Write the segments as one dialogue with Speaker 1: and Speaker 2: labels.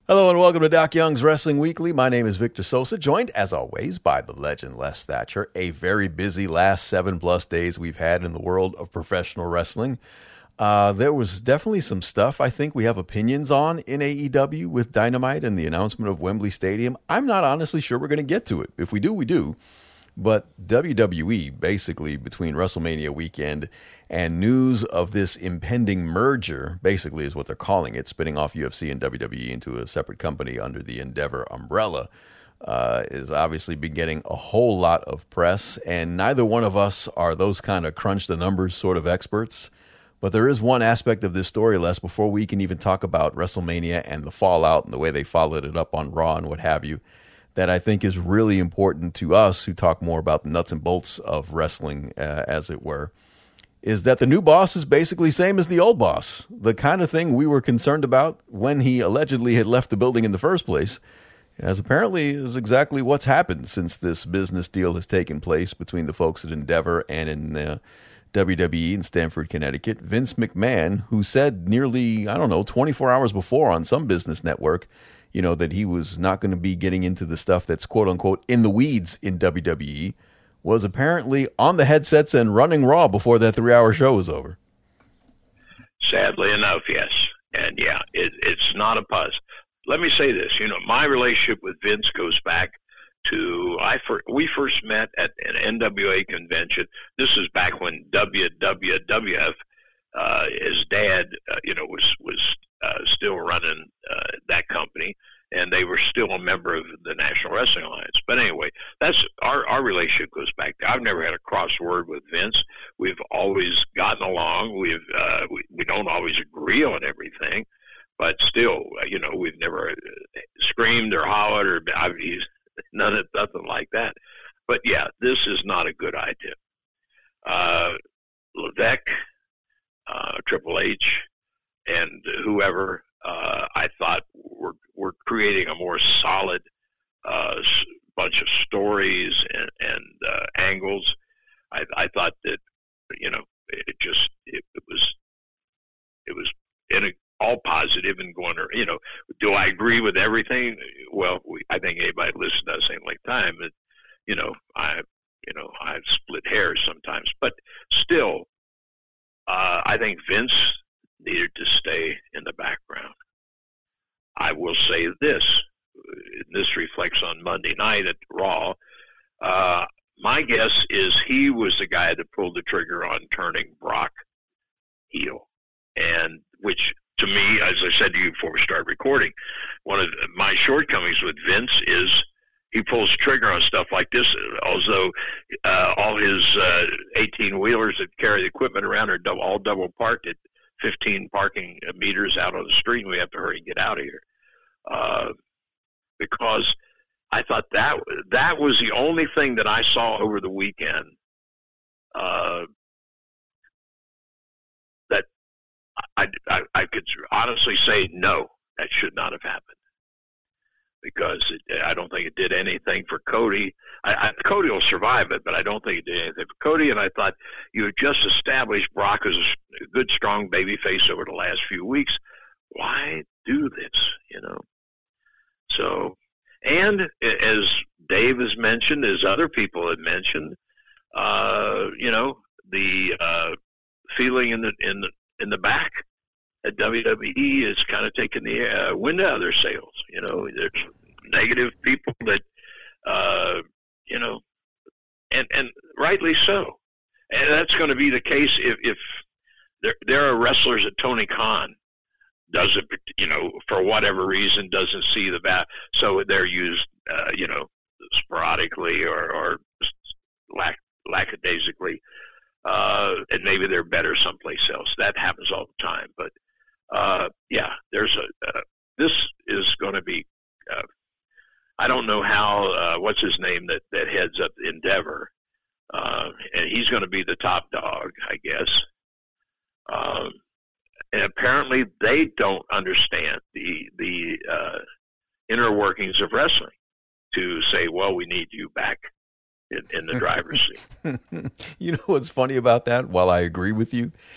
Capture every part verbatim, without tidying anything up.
Speaker 1: Hello and welcome to Doc Young's Wrestling Weekly. My name is Victor Sosa, joined as always by the legend Les Thatcher. A very busy last seven plus days we've had in the world of professional wrestling. Uh, there was definitely some stuff I think we have opinions on in A E W with Dynamite and the announcement of Wembley Stadium. I'm not honestly sure we're going to get to it. If we do, we do. But W W E, basically, between WrestleMania weekend and news of this impending merger, basically is what they're calling it, spinning off U F C and W W E into a separate company under the Endeavor umbrella, uh, is obviously been getting a whole lot of press. And neither one of us are those kind of crunch the numbers sort of experts. But there is one aspect of this story, Les, before we can even talk about WrestleMania and the fallout and the way they followed it up on Raw and what have you, that I think is really important to us who talk more about the nuts and bolts of wrestling, uh, as it were, is that the new boss is basically same as the old boss. The kind of thing we were concerned about when he allegedly had left the building in the first place, as apparently is exactly what's happened since this business deal has taken place between the folks at Endeavor and in uh, W W E in Stamford, Connecticut. Vince McMahon, who said nearly, I don't know, twenty-four hours before on some business network, you know, that he was not going to be getting into the stuff that's quote unquote in the weeds in W W E, was apparently on the headsets and running Raw before that three hour show was over.
Speaker 2: Sadly enough, yes. And yeah, it, it's not a puzz. Let me say this, you know, my relationship with Vince goes back to, I for, we first met at an N W A convention. This is back when W W F, uh, his dad, uh, you know, was, was, Uh, still running uh, that company, and they were still a member of the National Wrestling Alliance. But anyway, that's our, our relationship goes back there. I've never had a crossword with Vince. We've always gotten along. We've uh, we, we don't always agree on everything, but still, uh, you know, we've never screamed or hollered or I've, he's, none of nothing like that. But yeah, this is not a good idea. Uh, Levesque, uh, Triple H, and whoever, uh, I thought we're, we're creating a more solid uh, bunch of stories and, and uh, angles. I, I thought that, you know, it just, it, it was, it was in a, all positive and going, you know, do I agree with everything? Well, we, I think anybody listens to us ain't like time, but, you know, I, you know, I've split hairs sometimes, but still, uh, I think Vince needed to stay in the background. I will say this, this reflects on Monday night at Raw. Uh, my guess is he was the guy that pulled the trigger on turning Brock heel. And which, to me, as I said to you before we started recording, one of my shortcomings with Vince is he pulls the trigger on stuff like this, although uh, all his uh, eighteen-wheelers that carry the equipment around are double, all double parked at fifteen parking meters out on the street, and we have to hurry and get out of here. Uh, because I thought that that was the only thing that I saw over the weekend uh, that I, I, I could honestly say, no, that should not have happened. Because it, I don't think it did anything for Cody. I, I, Cody will survive it, but I don't think it did anything for Cody. And I thought you had just established Brock as a good, strong baby face over the last few weeks. Why do this, you know? So, and as Dave has mentioned, as other people have mentioned, uh, you know, the uh, feeling in the in the in the back at W W E is kind of taking the uh, wind out of their sails. You know, there's negative people that, uh, you know, and, and rightly so. And that's going to be the case if, if there, there are wrestlers that Tony Khan doesn't, you know, for whatever reason, doesn't see the bat. So they're used, uh, you know, sporadically or, or lack, lackadaisically. Uh, and maybe they're better someplace else. That happens all the time. But, Uh, yeah, there's a, uh, this is going to be, uh, I don't know how, uh, what's his name that, that heads up Endeavor. Uh, and he's going to be the top dog, I guess. Um, and apparently they don't understand the, the, uh, inner workings of wrestling to say, well, we need you back in, in the driver's seat.
Speaker 1: You know what's funny about that? While I agree with you,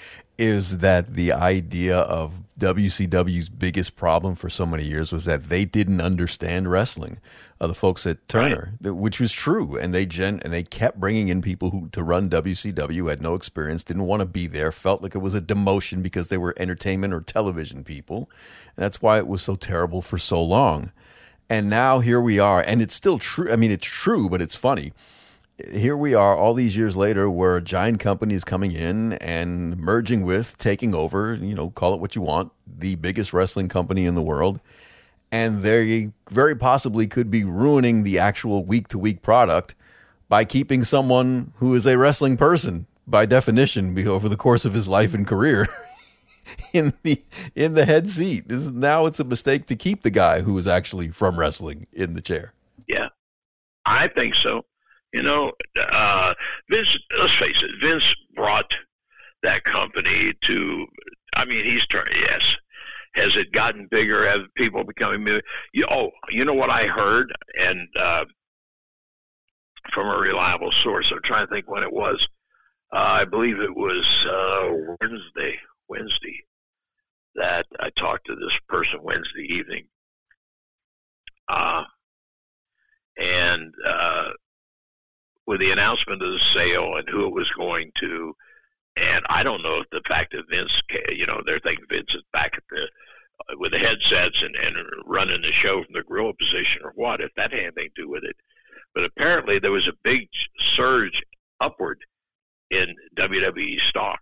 Speaker 1: is that the idea of W C W's biggest problem for so many years was that they didn't understand wrestling. Uh, the folks at Turner, right. Which was true, and they gen and they kept bringing in people who to run W C W, had no experience, didn't want to be there, felt like it was a demotion because they were entertainment or television people, and that's why it was so terrible for so long. And now here we are, and it's still true. I mean, it's true, but it's funny. Here we are all these years later where a giant company is coming in and merging with, taking over, you know, call it what you want, the biggest wrestling company in the world. And they very possibly could be ruining the actual week-to-week product by keeping someone who is a wrestling person, by definition, over the course of his life and career, in the in the head seat. Now it's a mistake to keep the guy who is actually from wrestling in the chair.
Speaker 2: Yeah, I think so. You know, uh, Vince, let's face it, Vince brought that company to, I mean, he's turned, yes. Has it gotten bigger? Have people becoming, you, oh, you know what I heard? And uh, from a reliable source, I'm trying to think when it was. Uh, I believe it was uh, Wednesday, Wednesday, that I talked to this person Wednesday evening. Uh, and, uh, with the announcement of the sale and who it was going to, and I don't know if the fact that Vince, you know, they're thinking Vince is back at the uh, with the headsets and, and running the show from the gorilla position or what, if that had anything to do with it. But apparently there was a big surge upward in W W E stock.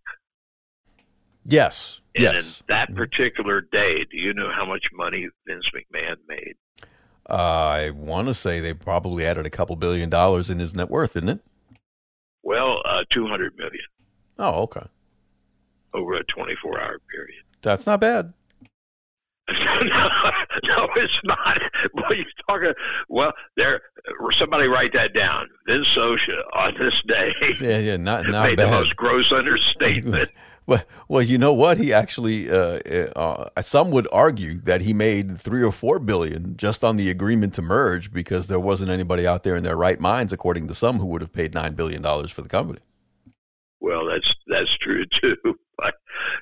Speaker 1: Yes.
Speaker 2: And
Speaker 1: yes.
Speaker 2: in that particular day, do you know how much money Vince McMahon made?
Speaker 1: Uh, I want to say they probably added a couple billion dollars in his net worth, isn't it?
Speaker 2: Well, uh, two hundred million.
Speaker 1: Oh, okay.
Speaker 2: Over a twenty-four hour period.
Speaker 1: That's not bad.
Speaker 2: no, no, it's not. Boy, you're talking. Well, there. Somebody write that down. Vince Sosha on this day.
Speaker 1: Yeah, yeah, not not
Speaker 2: made
Speaker 1: bad.
Speaker 2: The most gross understatement.
Speaker 1: Well, well, you know what? He actually, uh, uh, some would argue that he made three or four billion just on the agreement to merge because there wasn't anybody out there in their right minds, according to some, who would have paid nine billion dollars for the company.
Speaker 2: Well, that's that's true too. But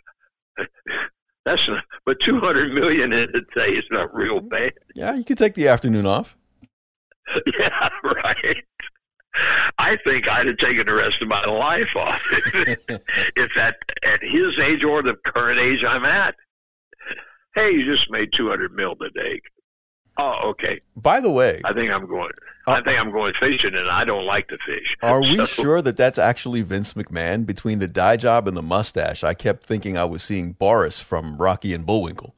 Speaker 2: that's not, but two hundred million in a day is not real bad.
Speaker 1: Yeah, you could take the afternoon off.
Speaker 2: Yeah, right. I think I'd have taken the rest of my life off if at, at his age or the current age I'm at. Hey, you just made two hundred mil today. Oh, okay.
Speaker 1: By the way,
Speaker 2: I think I'm going. Uh, I think I'm going fishing, and I don't like to fish.
Speaker 1: Are we
Speaker 2: so,
Speaker 1: sure that that's actually Vince McMahon? Between the dye job and the mustache, I kept thinking I was seeing Boris from Rocky and Bullwinkle.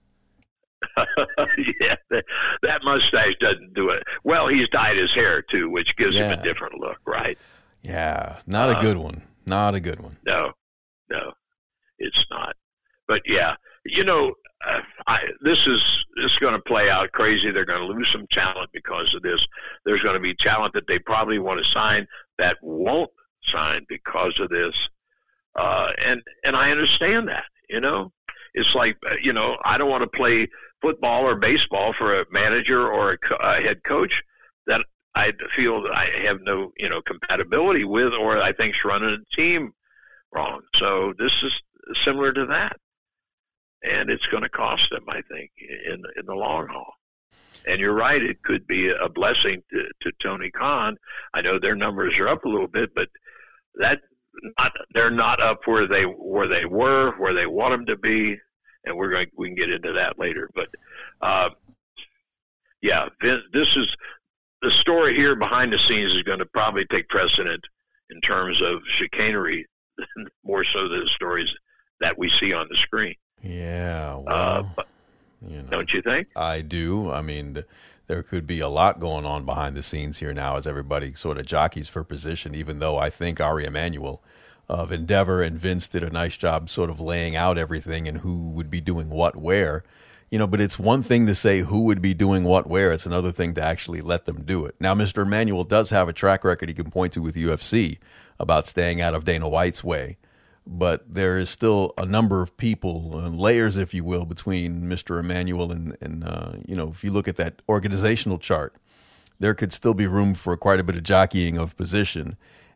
Speaker 2: Yeah, that, that mustache doesn't do it. Well, he's dyed his hair too, which gives
Speaker 1: yeah.
Speaker 2: him a different look, right?
Speaker 1: Yeah, not uh, a good one. Not a good one.
Speaker 2: No, no, it's not. But yeah, you know, uh, I, this is this is going to play out crazy. They're going to lose some talent because of this. There's going to be talent that they probably want to sign that won't sign because of this. Uh, and and I understand that. You know, it's like you know, I don't want to play football or baseball for a manager or a, co- a head coach that I feel that I have no, you know, compatibility with, or I think's running a team wrong. So this is similar to that, and it's going to cost them, I think, in in the long haul. And you're right; it could be a blessing to, to Tony Khan. I know their numbers are up a little bit, but that not, they're not up where they where they were, where they want them to be. And we're going. We can get into that later, but uh, yeah, Vince, this is the story here behind the scenes is going to probably take precedent in terms of chicanery, more so than the stories that we see on the screen.
Speaker 1: Yeah, well,
Speaker 2: uh, but,
Speaker 1: you know,
Speaker 2: don't you think?
Speaker 1: I do. I mean, there could be a lot going on behind the scenes here now as everybody sort of jockeys for position. Even though I think Ari Emanuel of Endeavor and Vince did a nice job sort of laying out everything and who would be doing what where, you know, but it's one thing to say who would be doing what where. It's another thing to actually let them do it. Now, Mister Emanuel does have a track record he can point to with U F C about staying out of Dana White's way, but there is still a number of people, uh, layers, if you will, between Mister Emanuel and, and uh, you know, if you look at that organizational chart, there could still be room for quite a bit of jockeying of position.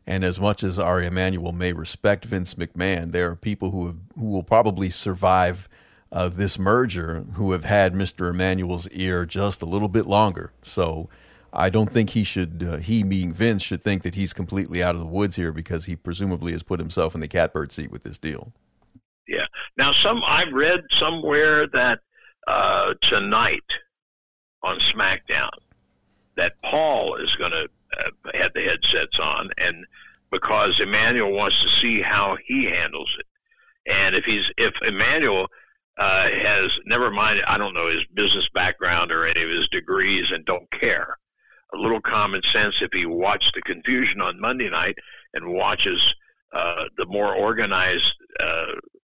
Speaker 1: And as much as Ari Emanuel may respect Vince McMahon, there are people who have, who will probably survive uh, this merger who have had Mister Emanuel's ear just a little bit longer. So I don't think he should, uh, he being Vince, should think that he's completely out of the woods here because he presumably has put himself in the catbird seat with this deal.
Speaker 2: Yeah. Now, some I've read somewhere that uh, tonight on SmackDown that Paul is going to uh, have the headsets on, and because Emmanuel wants to see how he handles it, and if he's if Emmanuel uh, has never mind, I don't know his business background or any of his degrees, and don't care. A little common sense. If he watched the confusion on Monday night and watches uh, the more organized uh,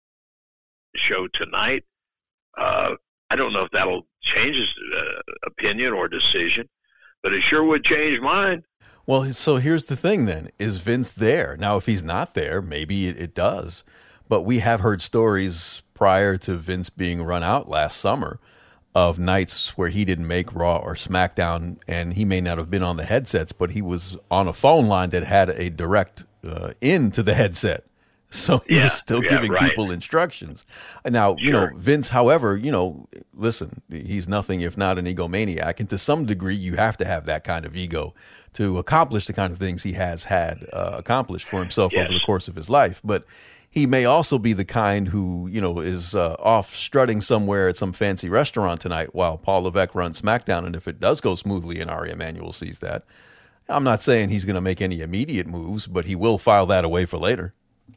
Speaker 2: show tonight, uh, I don't know if that'll change his uh, opinion or decision, but it sure would change mine.
Speaker 1: Well, so here's the thing then. Is Vince there? Now, if he's not there, maybe it, it does. But we have heard stories prior to Vince being run out last summer of nights where he didn't make Raw or SmackDown, and he may not have been on the headsets, but he was on a phone line that had a direct uh, in to the headset. So he
Speaker 2: yeah,
Speaker 1: was still
Speaker 2: yeah,
Speaker 1: giving
Speaker 2: right.
Speaker 1: people instructions. Now, you
Speaker 2: Sure.
Speaker 1: know, Vince, however, you know, listen, he's nothing if not an egomaniac. And to some degree, you have to have that kind of ego to accomplish the kind of things he has had uh, accomplished for himself
Speaker 2: Yes.
Speaker 1: over the course of his life. But he may also be the kind who, you know, is uh, off strutting somewhere at some fancy restaurant tonight while Paul Levesque runs SmackDown. And if it does go smoothly and Ari Emanuel sees that, I'm not saying he's going to make any immediate moves, but he will file that away for later.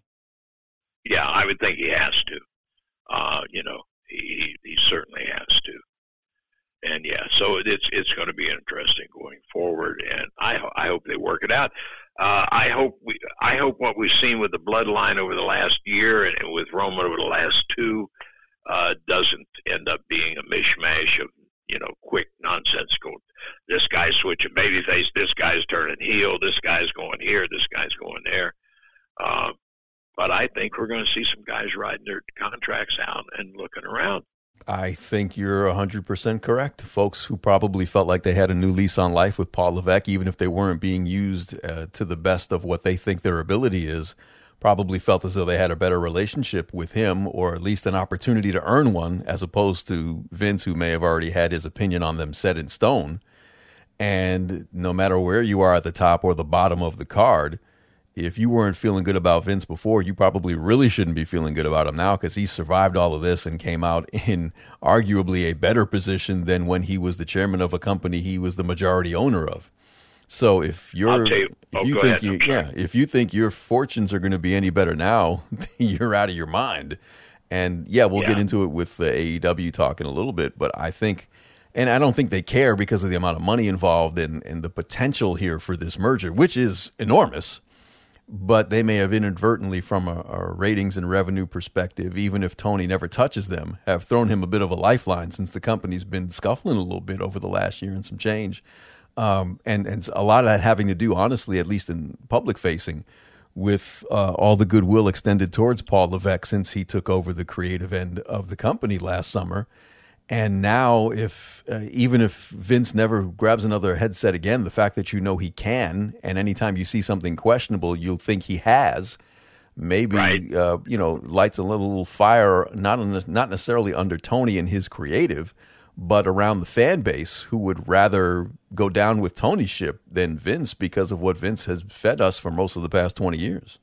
Speaker 2: Yeah, I would think he has to. Uh, you know, he he certainly has to. And yeah, so it's it's going to be interesting going forward, and I I hope they work it out. Uh, I hope we I hope what we've seen with the Bloodline over the last year and with Roman over the last two uh, doesn't end up being a mishmash of you know quick nonsensical. This guy's switching babyface, this guy's turning heel, this guy's going here, this guy's going there. Uh, But I think we're going to see some guys riding their contracts out and looking around.
Speaker 1: I think you're one hundred percent correct. Folks who probably felt like they had a new lease on life with Paul Levesque, even if they weren't being used uh, to the best of what they think their ability is, probably felt as though they had a better relationship with him, or at least an opportunity to earn one, as opposed to Vince, who may have already had his opinion on them set in stone. And no matter where you are at the top or the bottom of the card, if you weren't feeling good about Vince before, you probably really shouldn't be feeling good about him now, because he survived all of this and came out in arguably a better position than when he was the chairman of a company he was the majority owner of. So if you're,
Speaker 2: you. Oh,
Speaker 1: if you
Speaker 2: go
Speaker 1: think
Speaker 2: ahead.
Speaker 1: you, yeah, if you think your fortunes are going to be any better now, you're out of your mind. And yeah, we'll
Speaker 2: Yeah.
Speaker 1: get into it with the A E W talk in a little bit, but I think, and I don't think they care because of the amount of money involved and, and the potential here for this merger, which is enormous. But they may have inadvertently, from a, a ratings and revenue perspective, even if Tony never touches them, have thrown him a bit of a lifeline since the company's been scuffling a little bit over the last year and some change. Um, and, and a lot of that having to do, honestly, at least in public facing, with uh, all the goodwill extended towards Paul Levesque since he took over the creative end of the company last summer. And now, if uh, even if Vince never grabs another headset again, the fact that you know he can, and anytime you see something questionable, you'll think he has, maybe
Speaker 2: Right.
Speaker 1: uh, you know lights a little fire, not on, not necessarily under Tony and his creative, but around the fan base who would rather go down with Tony's ship than Vince because of what Vince has fed us for most of the past twenty years.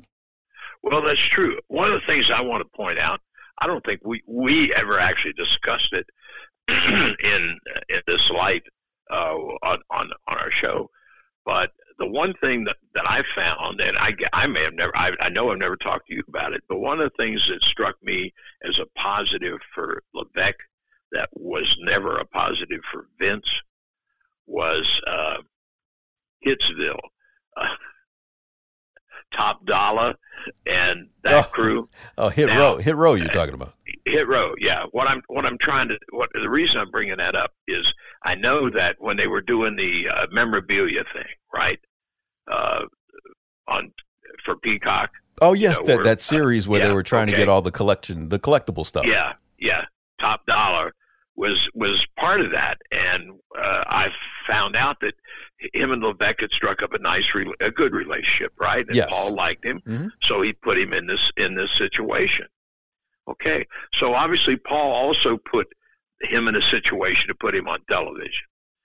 Speaker 2: Well, that's true. One of the things I want to point out, I don't think we, we ever actually discussed it in in this light uh, on, on on our show. But the one thing that, that I found, and I, I may have never, I, I know I've never talked to you about it, but one of the things that struck me as a positive for Levesque that was never a positive for Vince was uh, Hitsville. Uh, Top Dollar and that
Speaker 1: Oh.
Speaker 2: crew.
Speaker 1: Oh, hit
Speaker 2: Now,
Speaker 1: row, hit row. You're talking about.
Speaker 2: Hit row, yeah. What I'm what I'm trying to what the reason I'm bringing that up is I know that when they were doing the uh, memorabilia thing, right, uh, on for Peacock.
Speaker 1: Oh yes,
Speaker 2: you know,
Speaker 1: that
Speaker 2: where-
Speaker 1: that series where
Speaker 2: uh,
Speaker 1: they
Speaker 2: yeah,
Speaker 1: were trying to
Speaker 2: okay.
Speaker 1: get all the collection, the collectible stuff.
Speaker 2: Yeah, yeah. Top Dollar was was part of that, and uh, I found out that him and Levesque had struck up a nice, re- a good relationship, right? And
Speaker 1: yes.
Speaker 2: Paul liked him,
Speaker 1: mm-hmm.
Speaker 2: so he put him in this in this situation. Okay, so obviously Paul also put him in a situation to put him on television,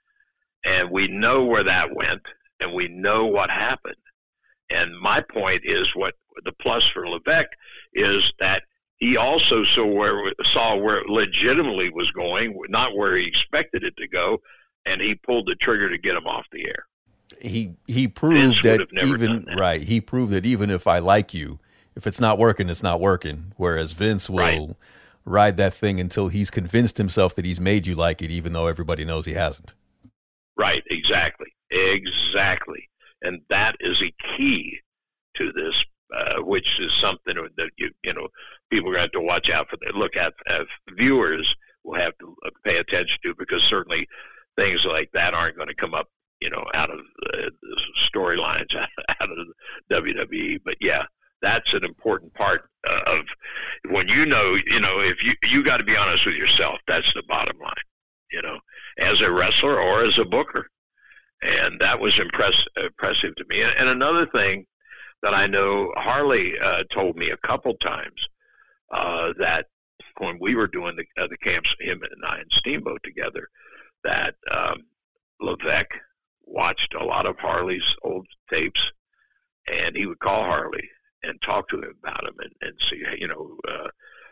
Speaker 2: and we know where that went, and we know what happened. And my point is, what the plus for Levesque is that he also saw where saw where it legitimately was going, not where he expected it to go, and he pulled the trigger to get him off the air.
Speaker 1: He he proved that even that. right. He proved that even if I like you, if it's not working, it's not working. Whereas Vince will right. ride that thing until he's convinced himself that he's made you like it, even though everybody knows he hasn't.
Speaker 2: Right. Exactly. Exactly. And that is a key to this. Uh, which is something that you you know people are going to have to watch out for. Look at as viewers will have to pay attention to, because certainly things like that aren't going to come up you know out of uh, storylines out of W W E. But yeah, that's an important part uh, of when you know you know if you you got to be honest with yourself. That's the bottom line. You know, as a wrestler or as a booker, and that was impress, impressive to me. And, and another thing that I know Harley uh, told me a couple times uh, that when we were doing the, uh, the camps, him and I and Steamboat together, that um, Levesque watched a lot of Harley's old tapes, and he would call Harley and talk to him about him and, and see, you know, uh,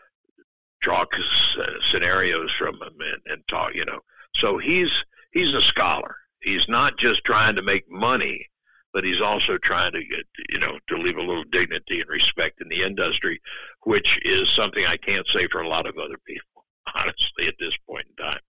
Speaker 2: draw uh, scenarios from him and, and talk, you know. So he's he's a scholar. He's not just trying to make money, but he's also trying to get, you know, to leave a little dignity and respect in the industry, which is something I can't say for a lot of other people, honestly, at this point in time.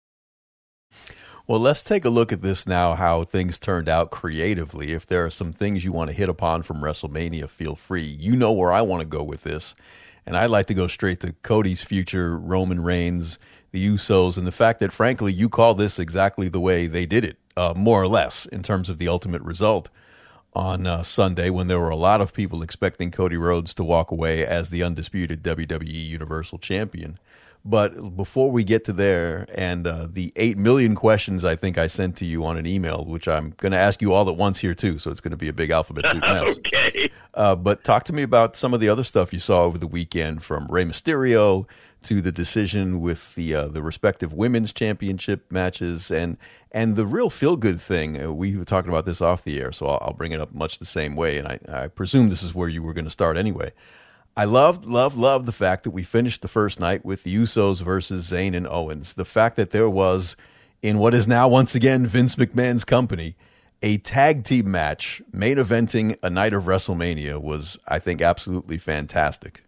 Speaker 1: Well, let's take a look at this now, how things turned out creatively. If there are some things you want to hit upon from WrestleMania, feel free. You know where I want to go with this, and I'd like to go straight to Cody's future, Roman Reigns, the Usos, and the fact that, frankly, you call this exactly the way they did it, uh, more or less, in terms of the ultimate result on uh, Sunday, when there were a lot of people expecting Cody Rhodes to walk away as the undisputed W W E Universal Champion. But before we get to there, and uh, the eight million questions I think I sent to you on an email, which I'm going to ask you all at once here too, so it's going to be a big alphabet soup mess.
Speaker 2: Okay.
Speaker 1: Uh, but talk to me about some of the other stuff you saw over the weekend, from Rey Mysterio to the decision with the uh, the respective women's championship matches, and and the real feel-good thing. Uh, we were talking about this off the air, so I'll, I'll bring it up much the same way, and I, I presume this is where you were going to start anyway. I loved, loved, loved the fact that we finished the first night with the Usos versus Zayn and Owens. The fact that there was, in what is now once again Vince McMahon's company, a tag team match main eventing a night of WrestleMania was, I think, absolutely fantastic.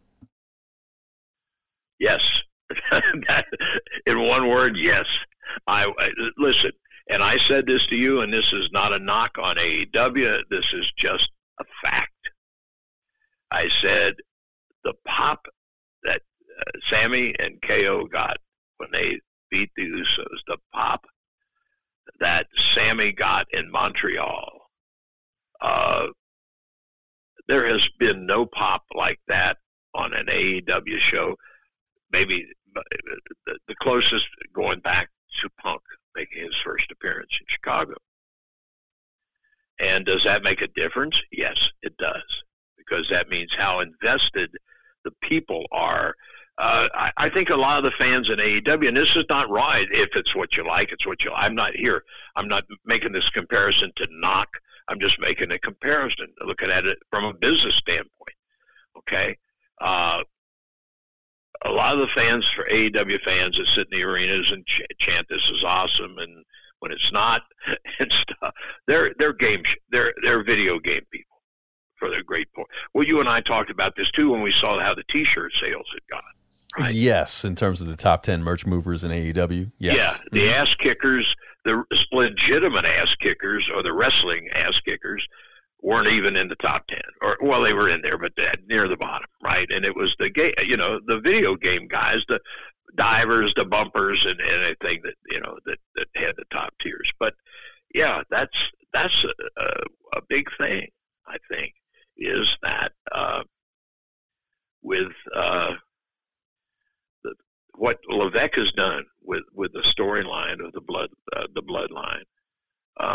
Speaker 2: Yes. In one word, yes. I, I listen, and I said this to you, and this is not a knock on A E W. This is just a fact. I said the pop that uh, Sammy and K O got when they beat the Usos, the pop that Sammy got in Montreal, uh, there has been no pop like that on an A E W show. Maybe the, the closest going back to Punk making his first appearance in Chicago. And does that make a difference? Yes, it does, because that means how invested the people are. Uh, I, I think a lot of the fans in A E W, and this is not right, if it's what you like, it's what you like. I'm not here. I'm not making this comparison to knock. I'm just making a comparison, looking at it from a business standpoint. Okay? Uh, a lot of the fans, for A E W fans, that sit in the arenas and ch- chant, "This is awesome," and when it's not, and stuff, they're they're game, they're they're video game people. For their great point. Well, you and I talked about this too when we saw how the T-shirt sales had gone. Right?
Speaker 1: Yes, in terms of the top ten merch movers in A E W. Yes.
Speaker 2: Yeah, the mm-hmm. ass kickers, the legitimate ass kickers, or the wrestling ass kickers, weren't even in the top ten. Or well, they were in there, but near the bottom, right? And it was the game, you know, the video game guys, the divers, the bumpers, and, and anything that you know that, that had the top tiers. But yeah, that's that's a, a, a big thing, I think. Is that uh, with uh, the, what Levesque has done with, with the storyline of the blood uh, the bloodline,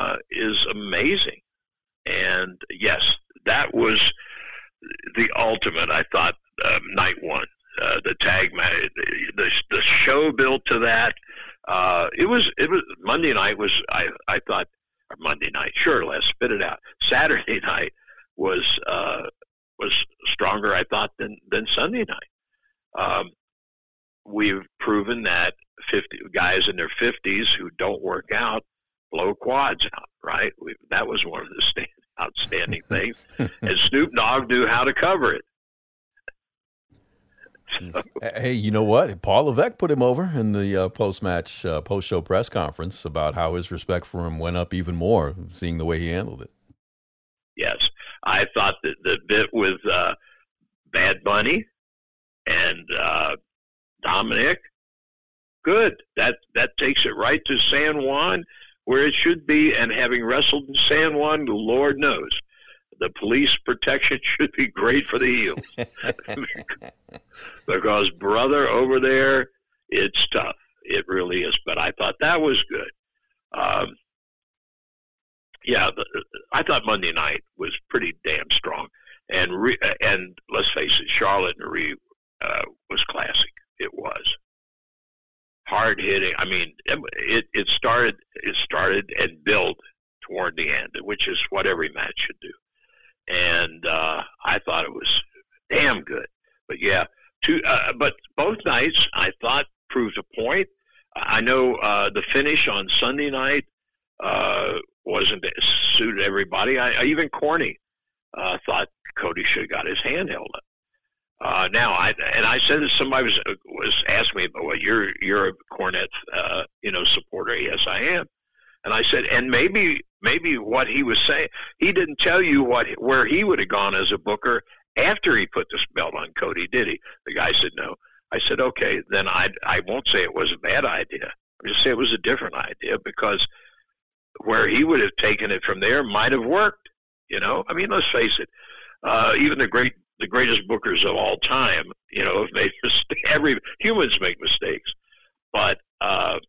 Speaker 2: amazing. And yes, that was the ultimate, I thought, uh, night one. Uh, the tag match, the, the show built to that. Uh, it was, it was, Monday night was, I, I thought, or Monday night, sure, let's spit it out. Saturday night was, uh, was stronger, I thought, than, than Sunday night. Um, we've proven that fifty guys in their fifties who don't work out blow quads out, right? We, that was one of the stand, outstanding things. And Snoop Dogg knew how to cover it.
Speaker 1: So. Hey, you know what? Paul Levesque put him over in the uh, post-match, uh, post-show press conference about how his respect for him went up even more, seeing the way he handled it.
Speaker 2: Yes. I thought that the bit with uh, Bad Bunny and uh, Dominic, good. That that takes it right to San Juan, where it should be. And having wrestled in San Juan, the Lord knows, the police protection should be great for the heels. Because, brother, over there, it's tough. It really is. But I thought that was good. Um, yeah, the, I thought Monday night was pretty damn strong. And re, and let's face it, Charlotte and Rhea uh, was classic. It was hard hitting. I mean, it it started it started and built toward the end, which is what every match should do. And uh, I thought it was damn good. But yeah, two. Uh, but both nights I thought proved a point. I know uh, the finish on Sunday night uh, wasn't suited everybody. I, I even Corny uh, thought Cody should have got his hand held up. Uh, now I and I said that somebody was was asked me, "Well, you're you're a Cornette, uh, you know, supporter." Yes, I am. And I said, and maybe maybe what he was saying, he didn't tell you what where he would have gone as a booker after he put this belt on Cody, did he? The guy said no. I said, okay, then I I won't say it was a bad idea. I'll just say it was a different idea, because where he would have taken it from there might have worked. You know, I mean, let's face it. Uh, even the great the greatest bookers of all time, you know, have made mistakes. Every humans make mistakes, but uh,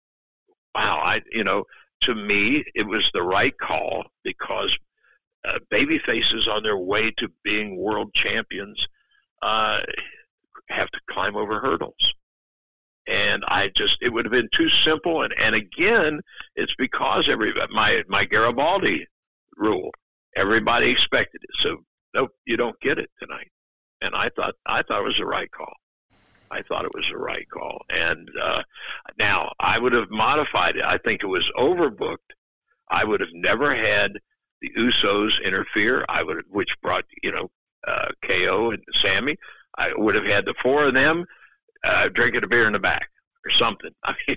Speaker 2: wow, I you know. To me, it was the right call, because uh, baby faces on their way to being world champions uh, have to climb over hurdles. And I just, it would have been too simple. And, and again, it's because every, my, my Garibaldi rule, everybody expected it. So, nope, you don't get it tonight. And I thought, I thought it was the right call. I thought it was the right call. And uh, now I would have modified it. I think it was overbooked. I would have never had the Usos interfere. I would have, which brought, you know, uh, K O and Sammy. I would have had the four of them uh, drinking a beer in the back or something. I mean,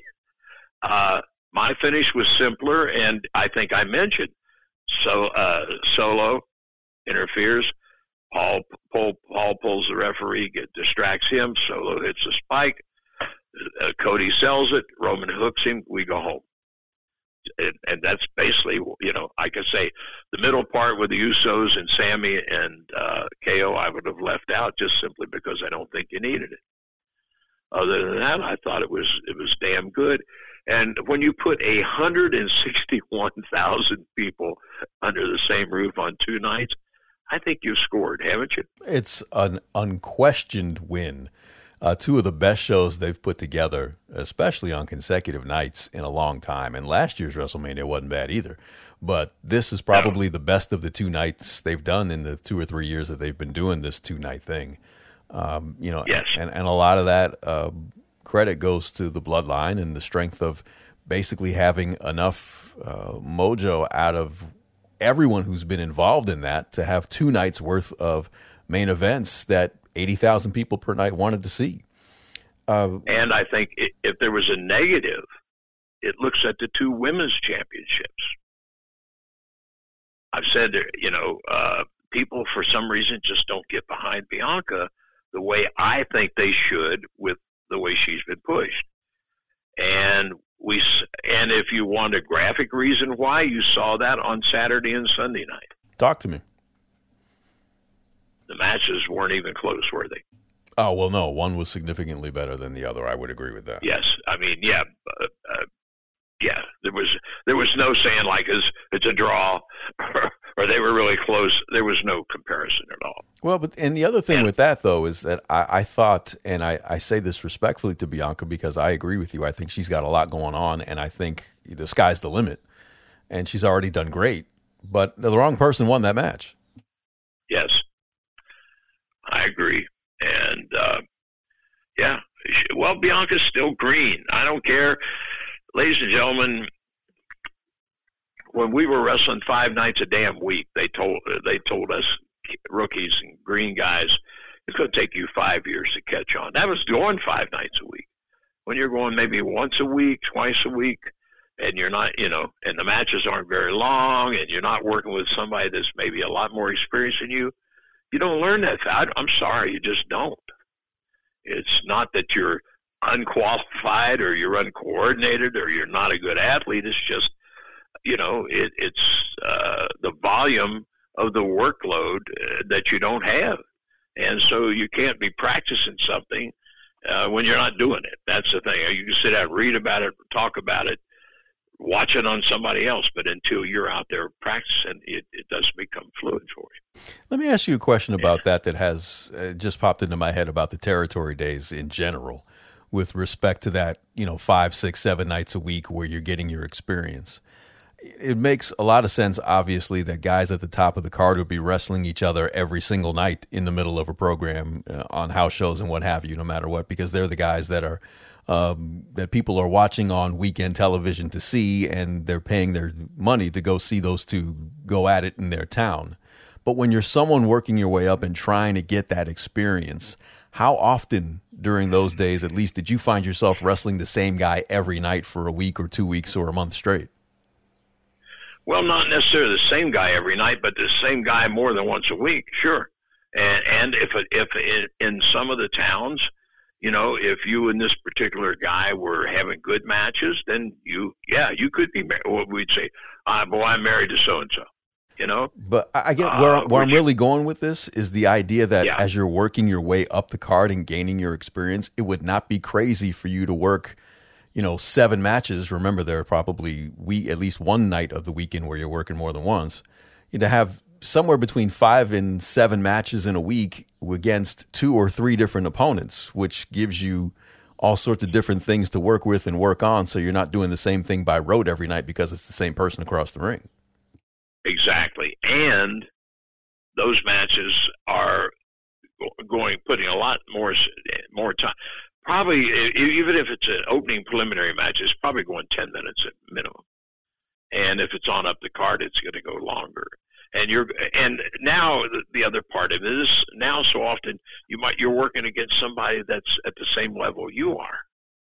Speaker 2: uh, my finish was simpler, and I think I mentioned so uh, Solo interferes. Paul, Paul, Paul pulls the referee, get, distracts him. Solo hits the spike. Uh, Cody sells it. Roman hooks him. We go home. And, and that's basically, you know, I could say the middle part with the Usos and Sammy and uh, K O, I would have left out just simply because I don't think you needed it. Other than that, I thought it was it was damn good. And when you put one hundred sixty-one thousand people under the same roof on two nights, I think you've scored, haven't you?
Speaker 1: It's an unquestioned win. Uh, two of the best shows they've put together, especially on consecutive nights, in a long time. And last year's WrestleMania wasn't bad either. But this is probably no. the best of the two nights they've done in the two or three years that they've been doing this two-night thing. Um, you know,
Speaker 2: yes.
Speaker 1: and, and a lot of that uh, credit goes to the Bloodline and the strength of basically having enough uh, mojo out of everyone who's been involved in that to have two nights worth of main events that eighty thousand people per night wanted to see. Uh,
Speaker 2: and I think it, if there was a negative, it looks at the two women's championships. I've said, you know, uh, people for some reason just don't get behind Bianca the way I think they should with the way she's been pushed. And we, and if you want a graphic reason why, you saw that on Saturday and Sunday night.
Speaker 1: Talk to me.
Speaker 2: The matches weren't even close, were they?
Speaker 1: Oh, well, no. One was significantly better than the other. I would agree with that.
Speaker 2: Yes. I mean, yeah. Uh, uh, yeah, there was there was no saying like it's it's a draw or, or they were really close. There was no comparison at all.
Speaker 1: Well, but and the other thing
Speaker 2: and,
Speaker 1: with that though is that I, I thought, and I, I say this respectfully to Bianca because I agree with you. I think she's got a lot going on, and I think the sky's the limit, and she's already done great. But the wrong person won that match.
Speaker 2: Yes, I agree, and uh, yeah, well, Bianca's still green. I don't care. Ladies and gentlemen, when we were wrestling five nights a damn week, they told they told us rookies and green guys, it's going to take you five years to catch on. That was going five nights a week. When you're going maybe once a week, twice a week, and you're not, you know, and the matches aren't very long, and you're not working with somebody that's maybe a lot more experienced than you, you don't learn that. I, I'm sorry, you just don't. It's not that you're unqualified or you're uncoordinated or you're not a good athlete. It's just, you know, it, it's uh, the volume of the workload uh, that you don't have. And so you can't be practicing something uh, when you're not doing it. That's the thing. You can sit out and read about it, talk about it, watch it on somebody else, but until you're out there practicing, it, it doesn't become fluid for you.
Speaker 1: Let me ask you a question about yeah. that that has uh, just popped into my head about the territory days in general with respect to that, you know, five, six, seven nights a week where you're getting your experience. It makes a lot of sense, obviously, that guys at the top of the card would be wrestling each other every single night in the middle of a program uh, on house shows and what have you, no matter what, because they're the guys that are um, that people are watching on weekend television to see, and they're paying their money to go see those two go at it in their town. But when you're someone working your way up and trying to get that experience, how often during those days, at least, did you find yourself wrestling the same guy every night for a week or two weeks or a month straight?
Speaker 2: Well, not necessarily the same guy every night, but the same guy more than once a week, sure. And and if it, if it, in some of the towns, you know, if you and this particular guy were having good matches, then you, yeah, you could be married. Well, we'd say, ah, boy, I'm married to so-and-so, you know?
Speaker 1: But I get where, uh, where I'm
Speaker 2: you,
Speaker 1: really going with this is the idea that
Speaker 2: yeah.
Speaker 1: as you're working your way up the card and gaining your experience, it would not be crazy for you to work, you know, seven matches. Remember, there are probably we at least one night of the weekend where you're working more than once. You know, to have somewhere between five and seven matches in a week against two or three different opponents, which gives you all sorts of different things to work with and work on. So you're not doing the same thing by rote every night because it's the same person across the ring.
Speaker 2: Exactly. And those matches are going, putting a lot more, more time. Probably, even if it's an opening preliminary match, it's probably going ten minutes at minimum. And if it's on up the card, it's going to go longer. And you're, and now the other part of it is now so often you might, you're working against somebody that's at the same level you are.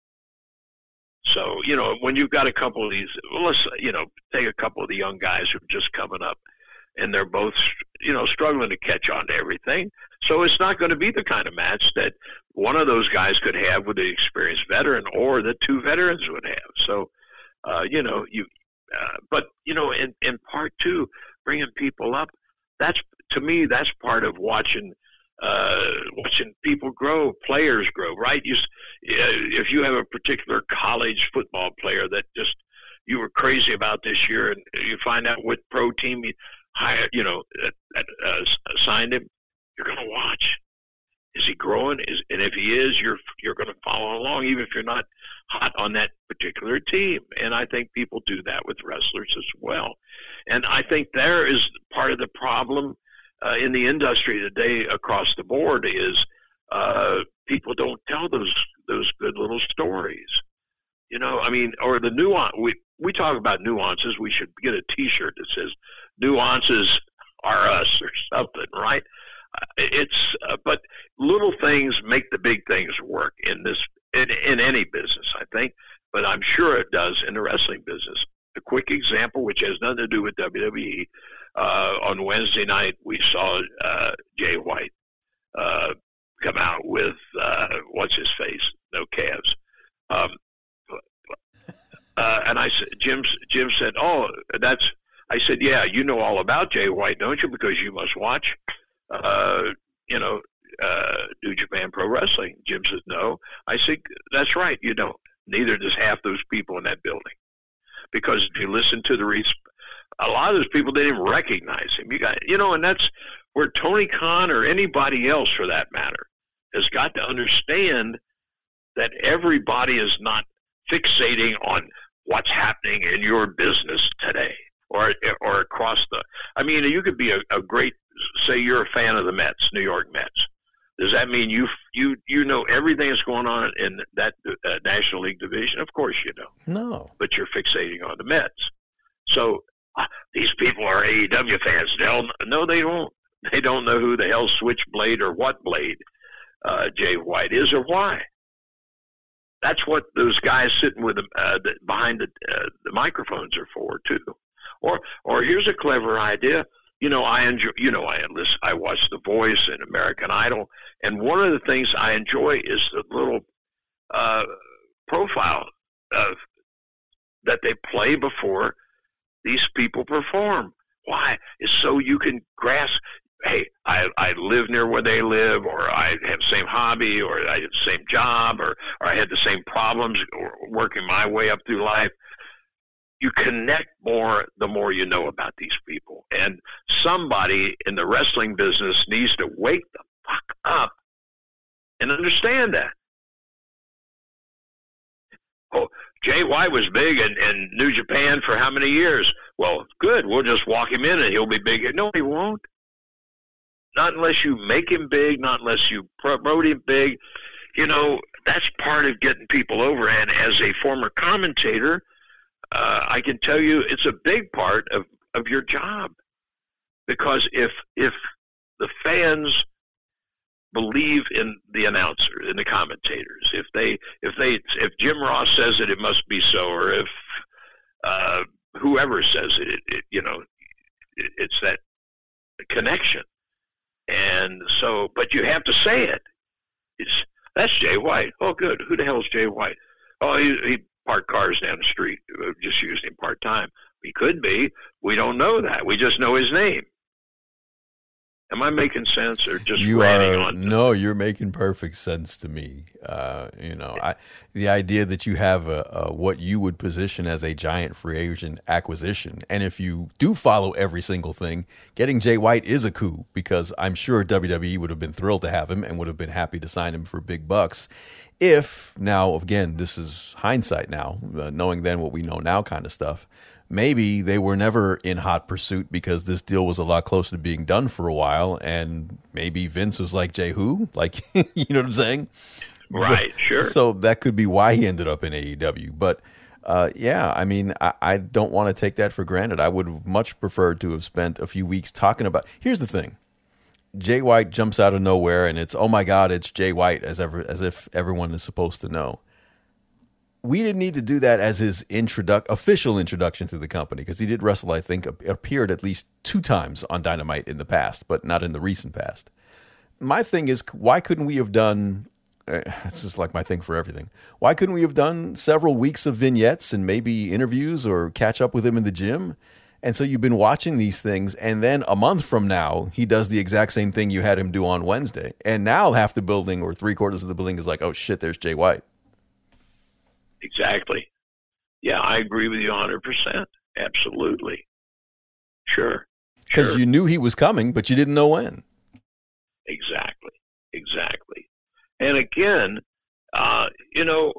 Speaker 2: So, you know, when you've got a couple of these, well, let's, you know, take a couple of the young guys who are just coming up and they're both, you know, struggling to catch on to everything. So it's not going to be the kind of match that one of those guys could have with the experienced veteran or the two veterans would have. So, uh, you know, you, uh, but, you know, in, in part two, bringing people up, that's, to me, that's part of watching, uh, watching people grow, players grow, right? You, if you have a particular college football player that just, you were crazy about this year and you find out what pro team you hired, you know, uh, uh, signed him, you're going to watch. Is he growing? Is, and if he is, you're you're going to follow along, even if you're not hot on that particular team. And I think people do that with wrestlers as well. And I think there is part of the problem uh, in the industry today across the board is uh, people don't tell those those good little stories. You know, I mean, or the nuance. We we talk about nuances. We should get a T-shirt that says "Nuances are us" or something, right? It's uh, but little things make the big things work in this in, in any business, I think. But I'm sure it does in the wrestling business. A quick example, which has nothing to do with W W E. Uh, on Wednesday night, we saw uh, Jay White uh, come out with uh, what's his face, no calves. Um, uh, and I said, Jim. Jim said, "Oh, that's." I said, "Yeah, you know all about Jay White, don't you? Because you must watch." Uh, you know, uh, New Japan Pro Wrestling. Jim says, no. I said, that's right, you don't. Neither does half those people in that building. because if you listen to the re- a lot of those people didn't even recognize him. You got, you know, and that's where Tony Khan or anybody else for that matter has got to understand that everybody is not fixating on what's happening in your business today or or across the. I mean, you could be a, a great, say you're a fan of the Mets, New York Mets. Does that mean you you you know everything that's going on in that uh, National League division? Of course you don't.
Speaker 1: No. But
Speaker 2: you're fixating on the Mets. So uh, these people are A E W fans. They'll, no, they don't. They don't know who the hell Switchblade or what blade uh, Jay White is or why. That's what those guys sitting with the, uh, the, behind the, uh, the microphones are for too. Or or here's a clever idea. You know, I enjoy. You know, I listen. I watch The Voice and American Idol, and one of the things I enjoy is the little uh, profile of that they play before these people perform. Why? It's so you can grasp. Hey, I I live near where they live, or I have the same hobby, or I have the same job, or or I had the same problems or working my way up through life. You connect more the more you know about these people. And somebody in the wrestling business needs to wake the fuck up and understand that. Oh, Jay White was big in, in New Japan for how many years? Well, good. We'll just walk him in and he'll be big. No, he won't. Not unless you make him big, not unless you promote him big. You know, that's part of getting people over. And as a former commentator, Uh, I can tell you it's a big part of, of your job, because if if the fans believe in the announcer, in the commentators, if they if they if Jim Ross says it, it must be so, or if uh, whoever says it, it, it you know, it, it's that connection. And so, but you have to say it. It's that's Jay White. Oh, good. Who the hell is Jay White? Oh, he. he park cars down the street, just using him part-time. He could be. We don't know that. We just know his name. Am I making sense or just
Speaker 1: you
Speaker 2: ranting
Speaker 1: are,
Speaker 2: on?
Speaker 1: No, you're making perfect sense to me. Uh, you know, I, the idea that you have a, a what you would position as a giant free agent acquisition, and if you do follow every single thing, getting Jay White is a coup, because I'm sure W W E would have been thrilled to have him and would have been happy to sign him for big bucks. If now, again, this is hindsight now, uh, knowing then what we know now kind of stuff, maybe they were never in hot pursuit because this deal was a lot closer to being done for a while. And maybe Vince was like, Jay who? Like, you know what I'm saying?
Speaker 2: Right,
Speaker 1: but,
Speaker 2: sure.
Speaker 1: So that could be why he ended up in A E W. But uh, yeah, I mean, I, I don't want to take that for granted. I would much prefer to have spent a few weeks talking about, here's the thing. Jay White jumps out of nowhere, and it's, oh my God, it's Jay White, as ever, as if everyone is supposed to know. We didn't need to do that as his introduc- official introduction to the company, because he did wrestle, I think, appeared at least two times on Dynamite in the past, but not in the recent past. My thing is, why couldn't we have done, uh, it's just like my thing for everything, why couldn't we have done several weeks of vignettes and maybe interviews or catch up with him in the gym? And so you've been watching these things, and then a month from now, he does the exact same thing you had him do on Wednesday. And now half the building or three quarters of the building is like, oh, shit, there's Jay White.
Speaker 2: Exactly. Yeah, I agree with you one hundred percent. Absolutely. Sure.
Speaker 1: Because
Speaker 2: sure.
Speaker 1: you knew he was coming, but you didn't know when.
Speaker 2: Exactly. Exactly. And again, uh, you know,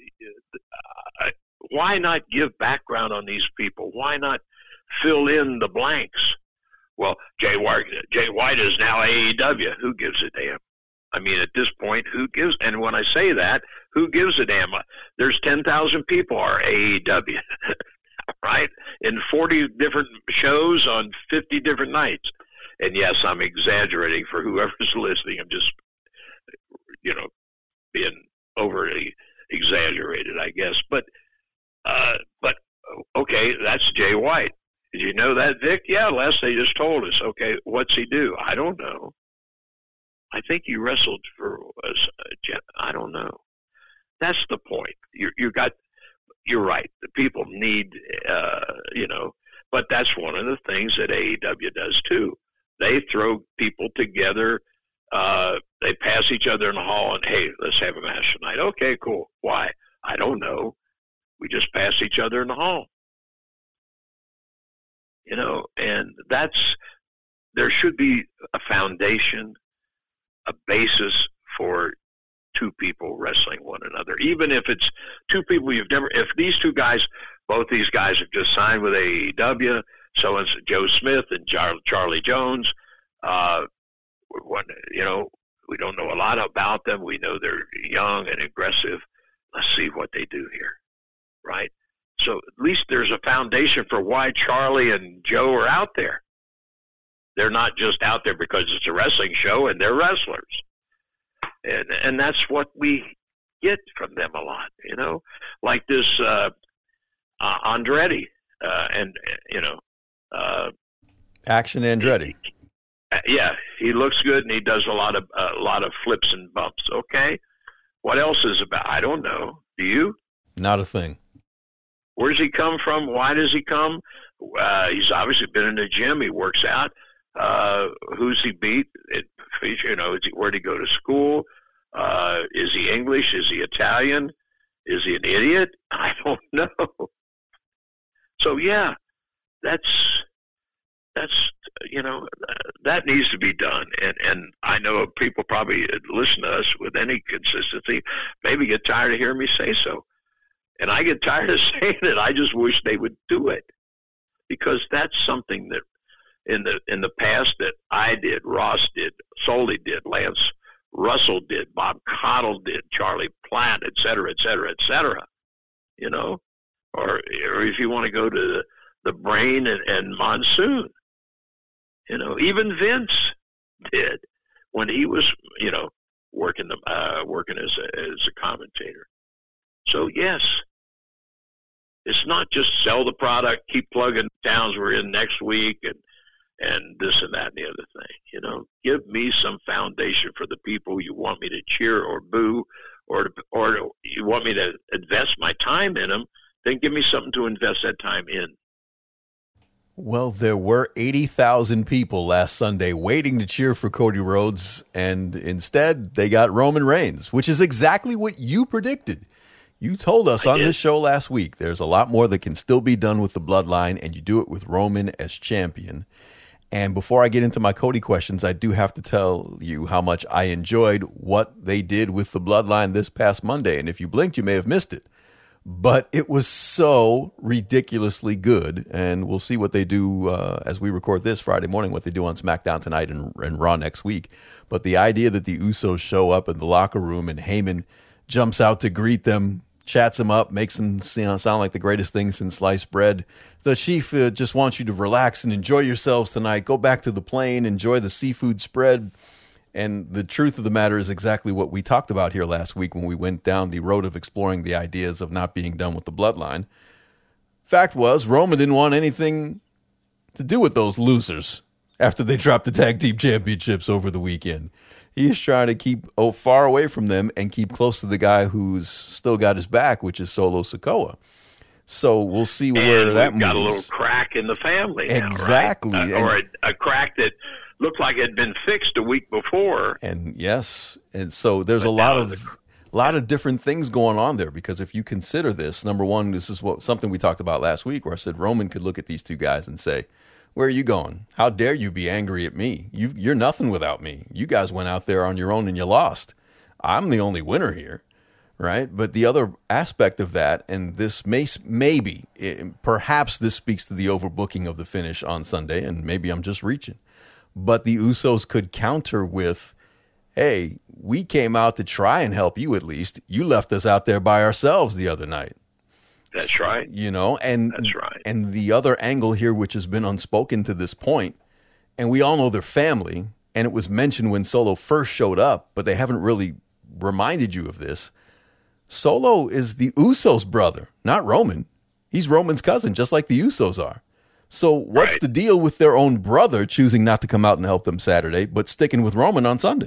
Speaker 2: why not give background on these people? Why not fill in the blanks? Well, Jay White, Jay White is now A E W. Who gives a damn? I mean, at this point, who gives? And when I say that, who gives a damn? There's ten thousand people are A E W, right? In forty different shows on fifty different nights. And yes, I'm exaggerating for whoever's listening. I'm just, you know, being overly exaggerated, I guess. But, uh, but okay, that's Jay White. Did you know that, Vic? Yeah, Les, they just told us. Okay, what's he do? I don't know. I think he wrestled for us. Uh, I don't know. That's the point. You you got. You're right. The people need, uh, you know, but that's one of the things that A E W does too. They throw people together. Uh, they pass each other in the hall and, hey, let's have a match tonight. Okay, cool. Why? I don't know. We just pass each other in the hall. You know, and that's, there should be a foundation, a basis for two people wrestling one another. Even if it's two people you've never, if these two guys, both these guys have just signed with A E W, so it's Joe Smith and Char- Charlie Jones, uh, one, you know, we don't know a lot about them. We know they're young and aggressive. Let's see what they do here, right? So at least there's a foundation for why Charlie and Joe are out there. They're not just out there because it's a wrestling show and they're wrestlers. And and that's what we get from them a lot, you know, like this uh, uh, Andretti uh, and, you know. Uh,
Speaker 1: Action Andretti.
Speaker 2: He, yeah, he looks good and he does a lot of a lot of flips and bumps. Okay, what else is about? I don't know. Do you?
Speaker 1: Not a thing.
Speaker 2: Where's he come from? Why does he come? Uh, he's obviously been in the gym. He works out. Uh, who's he beat? It, you know, is he, where did he go to school? Uh, is he English? Is he Italian? Is he an idiot? I don't know. So yeah, that's that's you know that needs to be done. And and I know people probably listen to us with any consistency, maybe get tired of hearing me say so. And I get tired of saying it. I just wish they would do it, because that's something that in the in the past that I did, Ross did, Soley did, Lance Russell did, Bob Cottle did, Charlie Platt, et cetera, et cetera, et cetera. You know, or or if you want to go to the, the Brain and, and Monsoon, you know, even Vince did when he was, you know, working the uh, working as a, as a commentator. So yes, it's not just sell the product, keep plugging towns we're in next week, and and this and that and the other thing. You know, give me some foundation for the people you want me to cheer or boo, or to, or to, you want me to invest my time in them. Then give me something to invest that time in.
Speaker 1: Well, there were eighty thousand people last Sunday waiting to cheer for Cody Rhodes, and instead they got Roman Reigns, which is exactly what you predicted. You told us I on did. this show last week, there's a lot more that can still be done with the bloodline, and you do it with Roman as champion. And before I get into my Cody questions, I do have to tell you how much I enjoyed what they did with the bloodline this past Monday. And if you blinked, you may have missed it. But it was so ridiculously good. And we'll see what they do uh, as we record this Friday morning, what they do on SmackDown tonight and, and Raw next week. But the idea that the Usos show up in the locker room and Heyman jumps out to greet them, chats them up, makes them sound like the greatest thing since sliced bread. The Chief uh, just wants you to relax and enjoy yourselves tonight. Go back to the plane, enjoy the seafood spread. And the truth of the matter is exactly what we talked about here last week when we went down the road of exploring the ideas of not being done with the bloodline. Fact was, Roman didn't want anything to do with those losers after they dropped the tag team championships over the weekend. He's trying to keep oh, far away from them and keep close to the guy who's still got his back, which is Solo Sikoa. So we'll see where
Speaker 2: and
Speaker 1: that
Speaker 2: we've got
Speaker 1: moves.
Speaker 2: a little crack in the family now,
Speaker 1: exactly.
Speaker 2: right? Uh, or a, a crack that looked like it had been fixed a week before.
Speaker 1: And yes, and so there's
Speaker 2: but
Speaker 1: a lot of
Speaker 2: the,
Speaker 1: a lot of different things going on there, because if you consider this, number one, this is what something we talked about last week, where I said Roman could look at these two guys and say, "Where are you going? How dare you be angry at me? You, you're nothing without me. You guys went out there on your own and you lost. I'm the only winner here." Right? But the other aspect of that, and this may, maybe, it, perhaps this speaks to the overbooking of the finish on Sunday, and maybe I'm just reaching. But the Usos could counter with, hey, we came out to try and help you at least. You left us out there by ourselves the other night.
Speaker 2: That's right.
Speaker 1: You know, and
Speaker 2: that's right.
Speaker 1: And the other angle here, which has been unspoken to this point, and we all know they're family, and it was mentioned when Solo first showed up, but they haven't really reminded you of this. Solo is the Usos' brother, not Roman. He's Roman's cousin, just like the Usos are. So what's
Speaker 2: right.
Speaker 1: the deal with their own brother choosing not to come out and help them Saturday, but sticking with Roman on Sunday?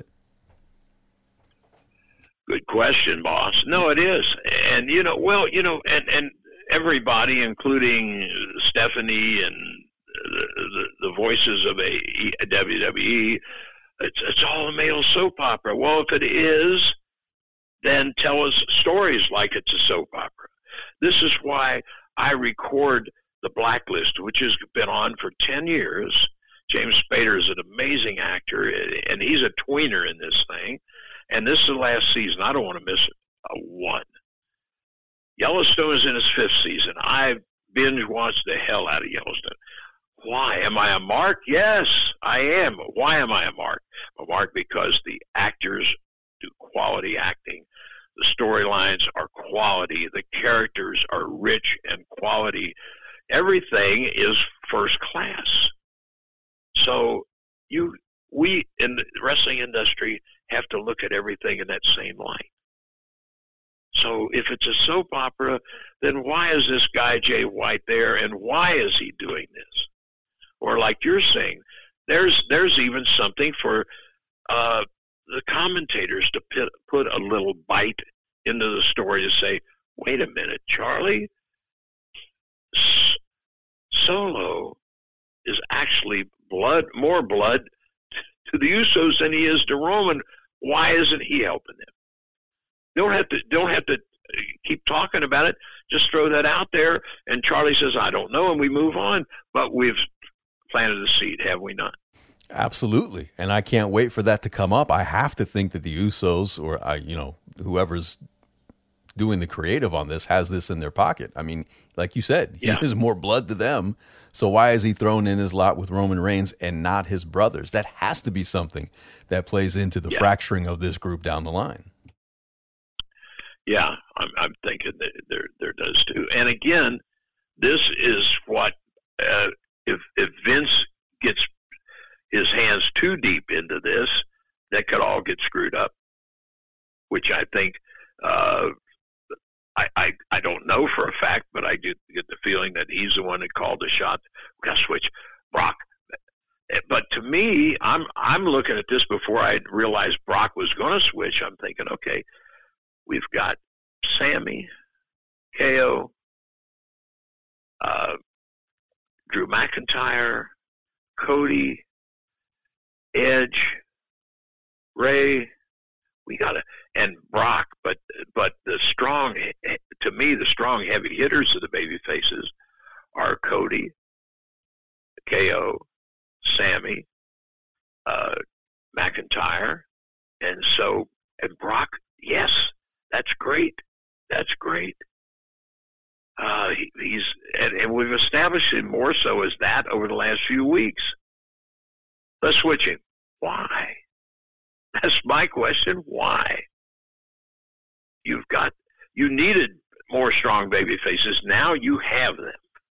Speaker 2: Good question, boss. No, it is. And, you know, well, you know, and, and everybody, including Stephanie and the, the, the voices of a, a W W E, it's, it's all a male soap opera. Well, if it is, then tell us stories like it's a soap opera. This is why I record The Blacklist, which has been on for ten years. James Spader is an amazing actor, and he's a tweener in this thing. And this is the last season. I don't want to miss a one. Yellowstone is in its fifth season. I binge watched the hell out of Yellowstone. Why? Am I a mark? Yes, I am. Why am I a mark? I'm a mark because the actors do quality acting. The storylines are quality. The characters are rich and quality. Everything is first class. So you, we in the wrestling industry have to look at everything in that same light. So if it's a soap opera, then why is this guy Jay White there, and why is he doing this? Or like you're saying, there's there's even something for uh, the commentators to put, put a little bite into the story to say, wait a minute, Charlie, S- Solo is actually blood, more blood to the Usos than he is to Roman. Why isn't he helping them? Don't have to don't have to keep talking about it. Just throw that out there, and Charlie says, I don't know, and we move on. But we've planted a seed, have we not?
Speaker 1: Absolutely. And I can't wait for that to come up. I have to think that the Usos, or I, you know, whoever's doing the creative on this, has this in their pocket. I mean, like you said, he
Speaker 2: yeah.
Speaker 1: has more blood to them. So why is he thrown in his lot with Roman Reigns and not his brothers? That has to be something that plays into the yeah. fracturing of this group down the line.
Speaker 2: Yeah, I'm, I'm thinking that there there does too. And again, this is what uh, if if Vince gets his hands too deep into this, that could all get screwed up. Which I think uh, I, I I don't know for a fact, but I get get the feeling that he's the one that called the shot. We got to switch Brock. But to me, I'm I'm looking at this before I realized Brock was going to switch. I'm thinking, okay. We've got Sammy, K O, uh, Drew McIntyre, Cody, Edge, Ray. We got to, and Brock. But but the strong, to me, the strong heavy hitters of the baby faces are Cody, K O, Sammy, uh, McIntyre, and so and Brock. Yes. That's great. That's great. Uh, he, he's and, and we've established him more so as that over the last few weeks. Let's switch him. Why? That's my question. Why? You've got you needed more strong baby faces. Now you have them.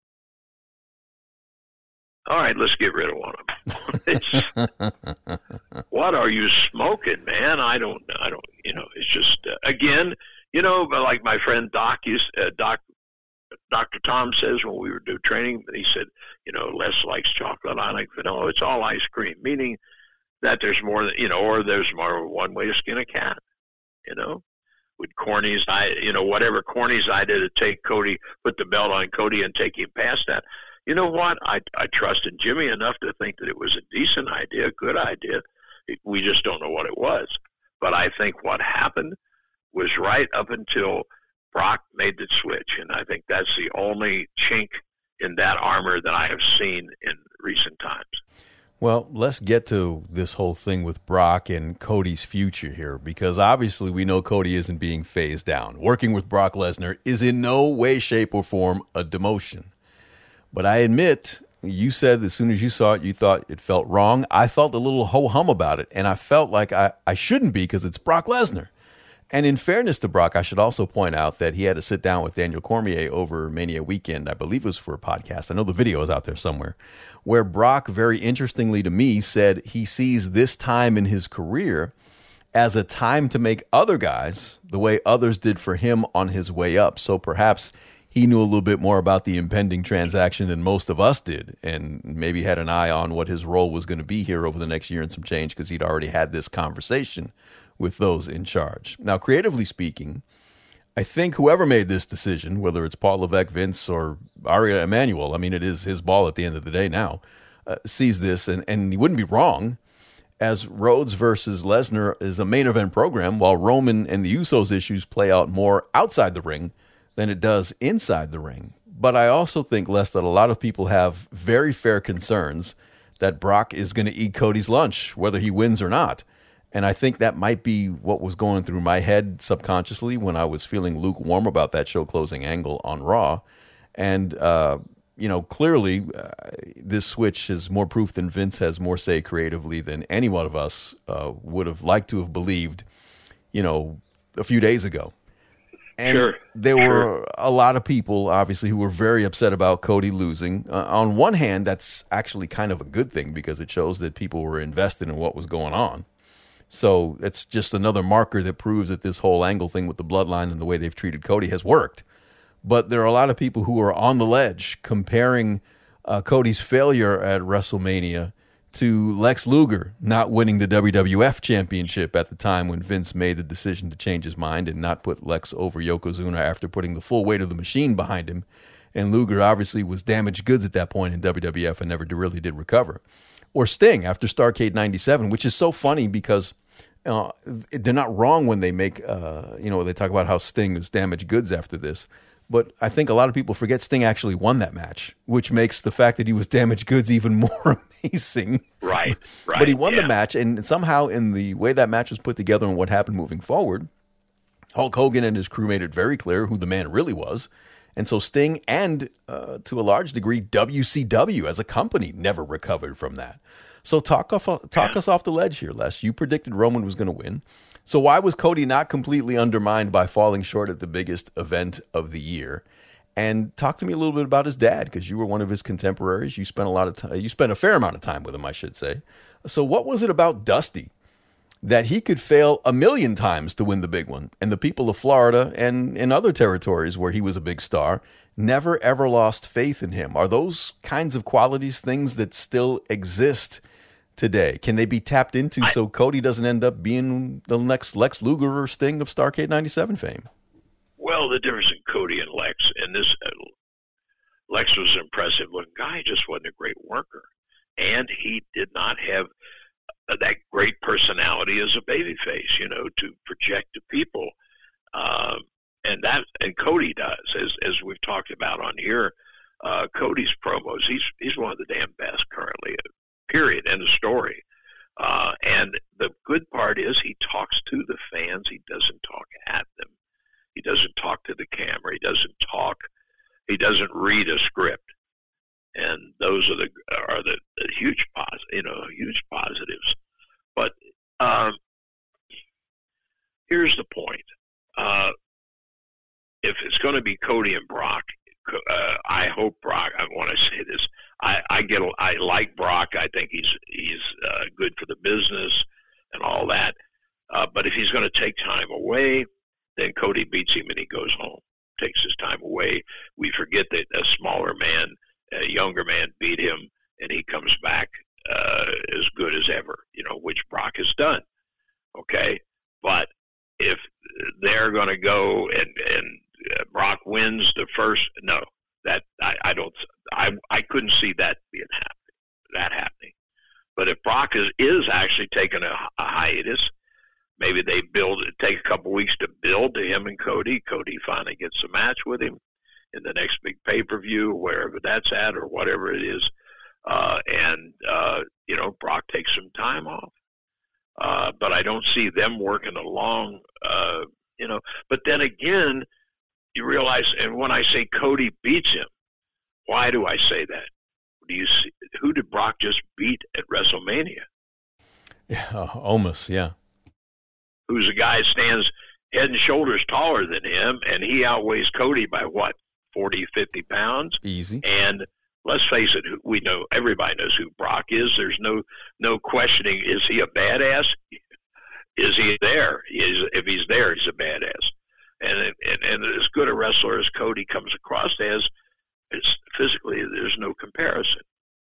Speaker 2: All right, let's get rid of one of them. What are you smoking, man? I don't, I don't, you know, it's just, uh, again, you know, like my friend Doc used, uh, Doc, Doctor Tom says when we were doing training, he said, you know, Les likes chocolate, I like vanilla. It's all ice cream, meaning that there's more than, you know, or there's more one way to skin a cat, you know. With Corny's, I, you know, whatever Corny's idea to take Cody, put the belt on Cody and take him past that. You know what? I, I trusted Jimmy enough to think that it was a decent idea, a good idea. We just don't know what it was. But I think what happened was right up until Brock made the switch. And I think that's the only chink in that armor that I have seen in recent times.
Speaker 1: Well, let's get to this whole thing with Brock and Cody's future here, because obviously we know Cody isn't being phased down. Working with Brock Lesnar is in no way, shape, or form a demotion. But I admit, you said as soon as you saw it, you thought it felt wrong. I felt a little ho-hum about it, and I felt like I, I shouldn't be because it's Brock Lesnar. And in fairness to Brock, I should also point out that he had to sit down with Daniel Cormier over Mania weekend. I believe it was for a podcast. I know the video is out there somewhere, where Brock, very interestingly to me, said he sees this time in his career as a time to make other guys the way others did for him on his way up. So perhaps he knew a little bit more about the impending transaction than most of us did, and maybe had an eye on what his role was going to be here over the next year and some change, because he'd already had this conversation with those in charge. Now, creatively speaking, I think whoever made this decision, whether it's Paul Levesque, Vince, or Ari Emanuel, I mean, it is his ball at the end of the day now, uh, sees this, and, and he wouldn't be wrong, as Rhodes versus Lesnar is a main event program, while Roman and the Usos issues play out more outside the ring than it does inside the ring. But I also think, Les, that a lot of people have very fair concerns that Brock is going to eat Cody's lunch, whether he wins or not. And I think that might be what was going through my head subconsciously when I was feeling lukewarm about that show closing angle on Raw. And, uh, you know, clearly uh, this switch is more proof than Vince has more say creatively than any one of us uh, would have liked to have believed, you know, a few days ago. And
Speaker 2: sure,
Speaker 1: there
Speaker 2: sure.
Speaker 1: were a lot of people, obviously, who were very upset about Cody losing. Uh, on one hand, that's actually kind of a good thing because it shows that people were invested in what was going on. So it's just another marker that proves that this whole angle thing with the bloodline and the way they've treated Cody has worked. But there are a lot of people who are on the ledge comparing uh, Cody's failure at WrestleMania to Lex Luger not winning the W W F championship at the time when Vince made the decision to change his mind and not put Lex over Yokozuna after putting the full weight of the machine behind him. And Luger obviously was damaged goods at that point in W W F and never really did recover. Or Sting after Starrcade ninety-seven, which is so funny because uh, they're not wrong when they make, uh, you know, they talk about how Sting was damaged goods after this. But I think a lot of people forget Sting actually won that match, which makes the fact that he was damaged goods even more amazing.
Speaker 2: Right, right.
Speaker 1: But he won
Speaker 2: yeah.
Speaker 1: the match, and somehow in the way that match was put together and what happened moving forward, Hulk Hogan and his crew made it very clear who the man really was. And so Sting and, uh, to a large degree, W C W as a company never recovered from that. So talk off, talk yeah. us off the ledge here, Les. You predicted Roman was going to win. So why was Cody not completely undermined by falling short at the biggest event of the year? And talk to me a little bit about his dad, because you were one of his contemporaries. You spent a lot of time, you spent a fair amount of time with him, I should say. So what was it about Dusty that he could fail a million times to win the big one, and the people of Florida and in other territories where he was a big star never ever lost faith in him? Are those kinds of qualities things that still exist today? Can they be tapped into I, so Cody doesn't end up being the next Lex Luger or Sting of Starrcade ninety-seven fame?
Speaker 2: Well, the difference in Cody and Lex, and this uh, Lex was an impressive looking guy, just wasn't a great worker, and he did not have uh, that great personality as a babyface, you know, to project to people, um, and that and Cody does, as as we've talked about on here. Uh, Cody's promos, he's he's one of the damn best currently. Period. End of story. Uh, and the good part is he talks to the fans. He doesn't talk at them. He doesn't talk to the camera. He doesn't talk. He doesn't read a script. And those are the are the, the huge pos, you know, huge positives. But um, here's the point: uh, if it's going to be Cody and Brock, uh, I hope Brock. I want to say this. I, I get. I like Brock. I think he's he's uh, good for the business and all that. Uh, but if he's going to take time away, then Cody beats him and he goes home. Takes his time away. We forget that a smaller man, a younger man, beat him, and he comes back uh, as good as ever. You know, which Brock has done. Okay, but if they're going to go and and uh, Brock wins the first, no, that I, I don't. I I couldn't see that being happening. That happening. But if Brock is is actually taking a, a hiatus, maybe they build. It take a couple weeks to build to him and Cody. Cody finally gets a match with him in the next big pay per view, wherever that's at or whatever it is, uh, and uh, you know Brock takes some time off. Uh, but I don't see them working along. Uh, you know. But then again, you realize, and when I say Cody beats him, why do I say that? Do you see, who did Brock just beat at WrestleMania?
Speaker 1: Yeah, uh, Omos, yeah.
Speaker 2: Who's a guy that stands head and shoulders taller than him, and he outweighs Cody by what, forty, fifty pounds?
Speaker 1: Easy.
Speaker 2: And let's face it, we know, everybody knows who Brock is. There's no no questioning, is he a badass? Is he there? He is, if he's there, he's a badass. And, and, and as good a wrestler as Cody comes across as, it's physically, there's no comparison.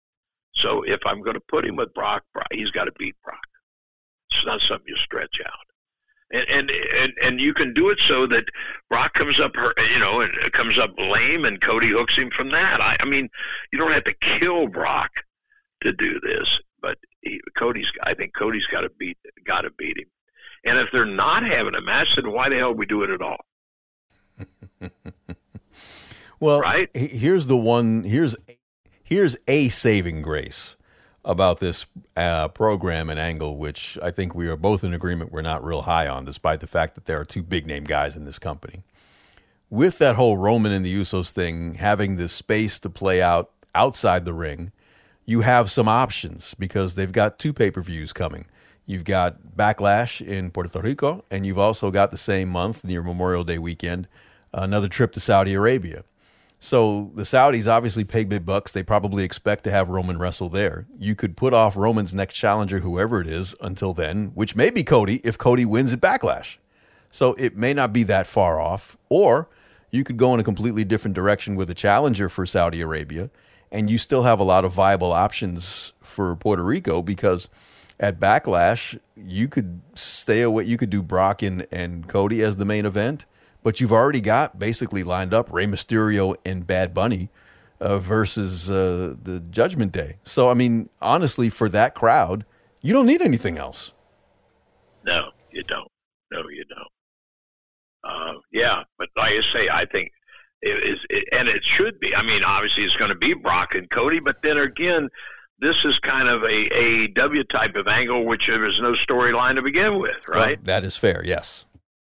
Speaker 2: So if I'm going to put him with Brock, Brock he's got to beat Brock. It's not something you stretch out. And, and and and you can do it so that Brock comes up, you know, and comes up lame, and Cody hooks him from that. I, I mean, you don't have to kill Brock to do this, but he, Cody's. I think Cody's got to beat, got to beat him. And if they're not having a match, then why the hell are we doing it at all?
Speaker 1: Well,
Speaker 2: right?
Speaker 1: Here's the one. Here's here's a saving grace about this uh, program and angle, which I think we are both in agreement we're not real high on, despite the fact that there are two big name guys in this company. With that whole Roman and the Usos thing, having this space to play out outside the ring, you have some options because they've got two pay-per-views coming. You've got Backlash in Puerto Rico, and you've also got the same month, near Memorial Day weekend, another trip to Saudi Arabia. So the Saudis obviously pay big bucks. They probably expect to have Roman wrestle there. You could put off Roman's next challenger, whoever it is, until then, which may be Cody if Cody wins at Backlash. So it may not be that far off. Or you could go in a completely different direction with a challenger for Saudi Arabia, and you still have a lot of viable options for Puerto Rico because at Backlash, you could stay away. You could do Brock and, and Cody as the main event. But you've already got basically lined up Rey Mysterio and Bad Bunny uh, versus uh, the Judgment Day. So, I mean, honestly, for that crowd, you don't need anything else.
Speaker 2: No, you don't. No, you don't. Uh, yeah, but like I say, I think it is, it, and it should be. I mean, obviously, it's going to be Brock and Cody, but then again, this is kind of a A E W type of angle, which there is no storyline to begin with, right?
Speaker 1: Well, that is fair, yes.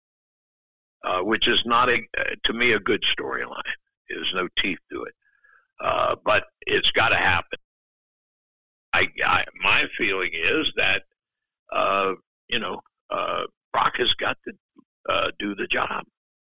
Speaker 2: Uh, which is not, a, uh, to me, a good storyline. There's no teeth to it. Uh, but it's got to happen. I, I, my feeling is that, uh, you know, uh, Brock has got to uh, do the job.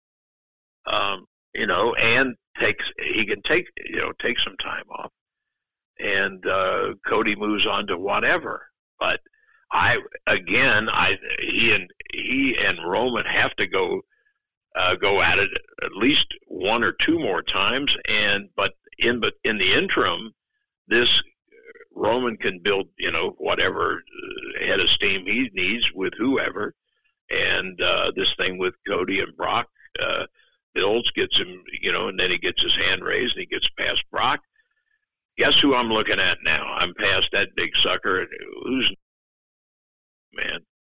Speaker 2: Um, you know, and takes he can take, you know, take some time off. And uh, Cody moves on to whatever. But I, again, I he and he and Roman have to go Uh, go at it at least one or two more times, and but in but in the interim, this Roman can build, you know, whatever uh, head of steam he needs with whoever, and uh, this thing with Cody and Brock uh, builds, gets him, you know, and then he gets his hand raised and he gets past Brock. Guess who I'm looking at now? I'm past that big sucker. Who's man?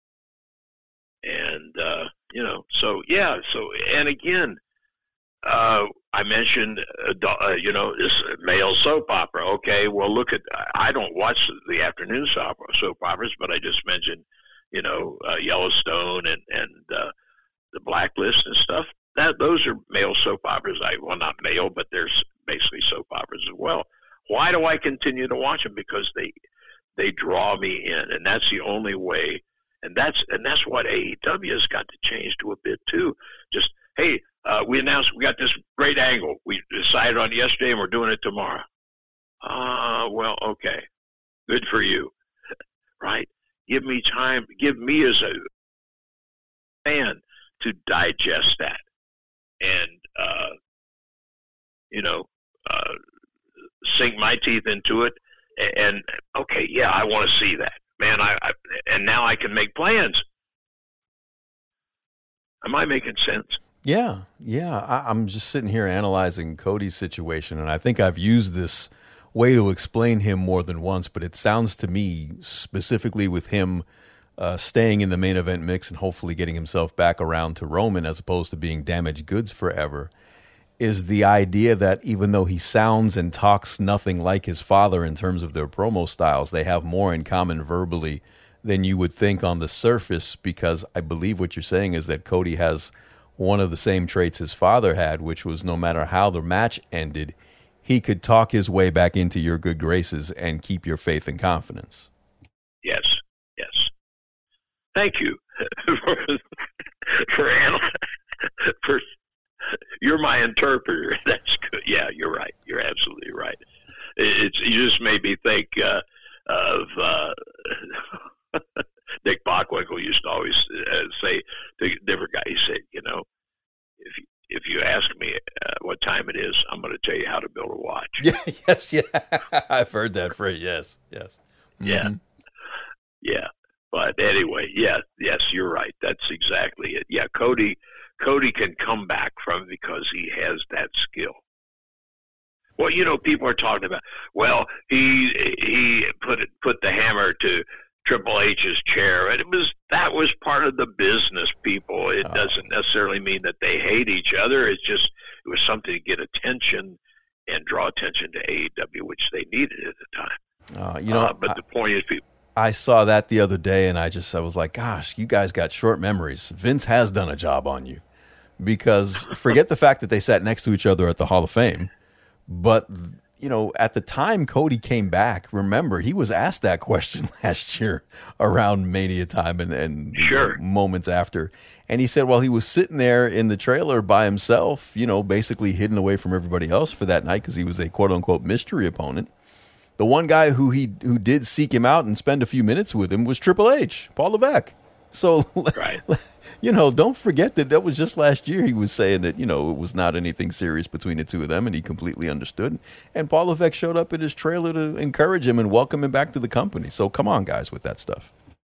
Speaker 2: And, uh, you know, so, yeah, so, and again, uh, I mentioned, uh, uh, you know, this male soap opera. Okay, well, look at, I don't watch the afternoon soap, soap operas, but I just mentioned, you know, uh, Yellowstone and, and uh, the Blacklist and stuff. That Those are male soap operas. I Well, not male, but they're basically soap operas as well. Why do I continue to watch them? Because they they draw me in, and that's the only way. And that's and that's what A E W has got to change to a bit too. Just, hey, uh, we announced we got this great angle. We decided on yesterday, and we're doing it tomorrow. Ah, uh, well, okay, good for you, right? Give me time. Give me as a fan to digest that, and uh, you know, uh, sink my teeth into it. And okay, yeah, I want to see that. Man, I, I and now I can make plans. Am I making sense?
Speaker 1: Yeah, yeah. I, I'm just sitting here analyzing Cody's situation, and I think I've used this way to explain him more than once, but it sounds to me, specifically with him uh, staying in the main event mix and hopefully getting himself back around to Roman as opposed to being damaged goods forever, is the idea that even though he sounds and talks nothing like his father in terms of their promo styles, they have more in common verbally than you would think on the surface, because I believe what you're saying is that Cody has one of the same traits his father had, which was no matter how the match ended, he could talk his way back into your good graces and keep your faith and confidence.
Speaker 2: Yes, yes. Thank you for for, for you're my interpreter. That's good. Yeah, you're right. You're absolutely right. It's you just made me think uh, of uh, Dick Bockwinkel used to always uh, say to a different guy. He said, "You know, if you, if you ask me uh, what time it is, I'm going to tell you how to build a watch."
Speaker 1: Yeah. Yes. Yeah. I've heard that phrase. Yes. Yes. Mm-hmm.
Speaker 2: Yeah. Yeah. But anyway, yeah. Yes, you're right. That's exactly it. Yeah, Cody. Cody can come back from it because he has that skill. Well, you know, people are talking about, well, he he put it, put the hammer to Triple H's chair. And it was that was part of the business, people. It oh. doesn't necessarily mean that they hate each other. It's just it was something to get attention and draw attention to A E W, which they needed at the time.
Speaker 1: Uh, you know,
Speaker 2: uh, but I, the point is, people.
Speaker 1: I saw that the other day, and I just I was like, "Gosh, you guys got short memories." Vince has done a job on you, because forget the fact that they sat next to each other at the Hall of Fame, but. You know, at the time Cody came back, remember, he was asked that question last year around Mania time and, and
Speaker 2: sure.
Speaker 1: you know, moments after. And he said, well, he was sitting there in the trailer by himself, you know, basically hidden away from everybody else for that night because he was a quote-unquote mystery opponent. The one guy who he who did seek him out and spend a few minutes with him was Triple H, Paul Levesque. So,
Speaker 2: right.
Speaker 1: you know, don't forget that that was just last year he was saying that, you know, it was not anything serious between the two of them, and he completely understood. And Paul Levesque showed up in his trailer to encourage him and welcome him back to the company. So come on, guys, with that stuff.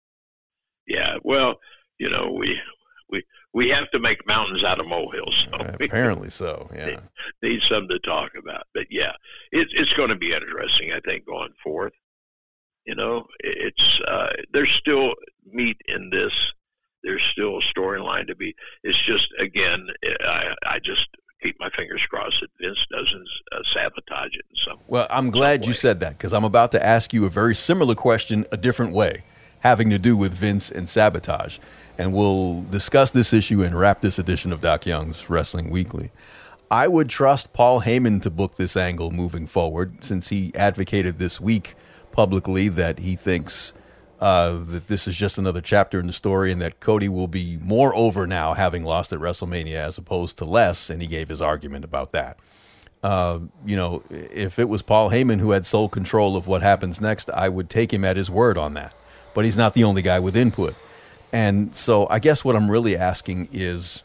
Speaker 2: Yeah, well, you know, we we we have to make mountains out of molehills. So
Speaker 1: uh, apparently so, yeah.
Speaker 2: Need, need something to talk about. But, yeah, it's, it's going to be interesting, I think, going forth. You know, it's uh, there's still meat in this. There's still a storyline to be. It's just, again, I, I just keep my fingers crossed that Vince doesn't uh, sabotage it in some.
Speaker 1: Well, I'm glad
Speaker 2: some
Speaker 1: you said that, because I'm about to ask you a very similar question a different way, having to do with Vince and sabotage. And we'll discuss this issue and wrap this edition of Doc Young's Wrestling Weekly. I would trust Paul Heyman to book this angle moving forward, since he advocated this week publicly that he thinks uh, that this is just another chapter in the story and that Cody will be more over now having lost at WrestleMania as opposed to less, and he gave his argument about that. Uh, you know, if it was Paul Heyman who had sole control of what happens next, I would take him at his word on that. But he's not the only guy with input. And so I guess what I'm really asking is,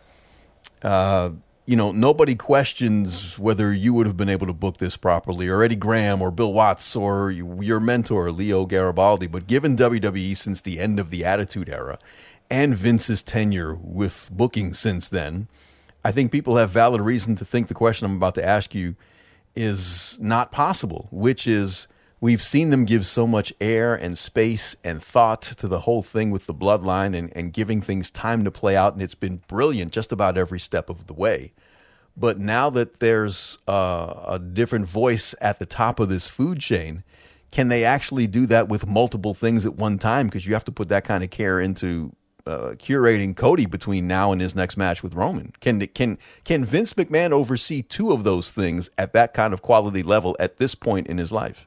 Speaker 1: uh, you know, nobody questions whether you would have been able to book this properly, or Eddie Graham or Bill Watts or your mentor, Leo Garibaldi. But given W W E since the end of the Attitude Era and Vince's tenure with booking since then, I think people have valid reason to think the question I'm about to ask you is not possible, which is, we've seen them give so much air and space and thought to the whole thing with the bloodline and, and giving things time to play out, and it's been brilliant just about every step of the way. But now that there's uh, a different voice at the top of this food chain, can they actually do that with multiple things at one time? Because you have to put that kind of care into uh, curating Cody between now and his next match with Roman. Can can can Vince McMahon oversee two of those things at that kind of quality level at this point in his life?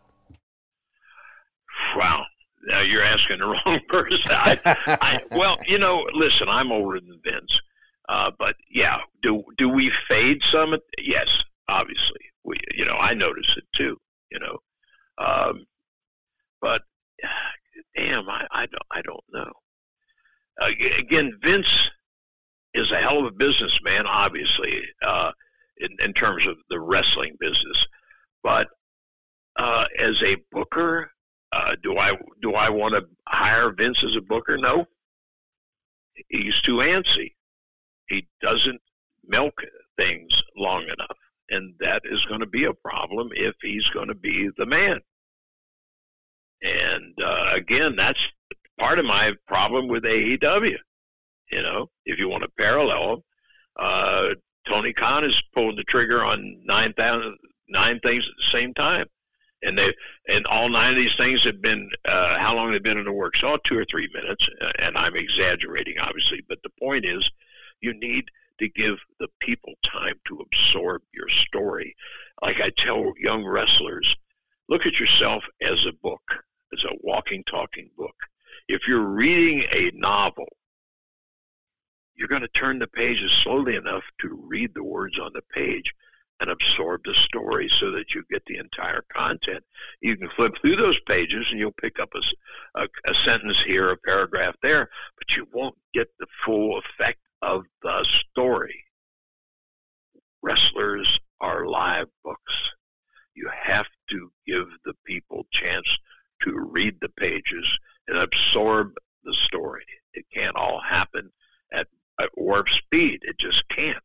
Speaker 2: Wow. Now you're asking the wrong person. I, I, well, you know, listen, I'm older than Vince. Uh, but, yeah, do do we fade some? Yes, obviously. We, you know, I notice it too, you know. Um, but, damn, I, I, don't, I don't know. Uh, again, Vince is a hell of a businessman, obviously, uh, in, in terms of the wrestling business. But uh, as a booker, Uh, do I do I want to hire Vince as a booker? No. He's too antsy. He doesn't milk things long enough, and that is going to be a problem if he's going to be the man. And uh, again, that's part of my problem with A E W. You know, if you want to parallel, uh, Tony Khan is pulling the trigger on nine thousand nine things at the same time. And they and all nine of these things have been, uh, how long they've been in the works? Oh, two or three minutes. And I'm exaggerating, obviously. But the point is, you need to give the people time to absorb your story. Like I tell young wrestlers, look at yourself as a book, as a walking, talking book. If you're reading a novel, you're going to turn the pages slowly enough to read the words on the page and absorb the story so that you get the entire content. You can flip through those pages and you'll pick up a, a, a sentence here, a paragraph there, but you won't get the full effect of the story. Wrestlers are live books. You have to give the people chance to read the pages and absorb the story. It can't all happen at, at warp speed. It just can't.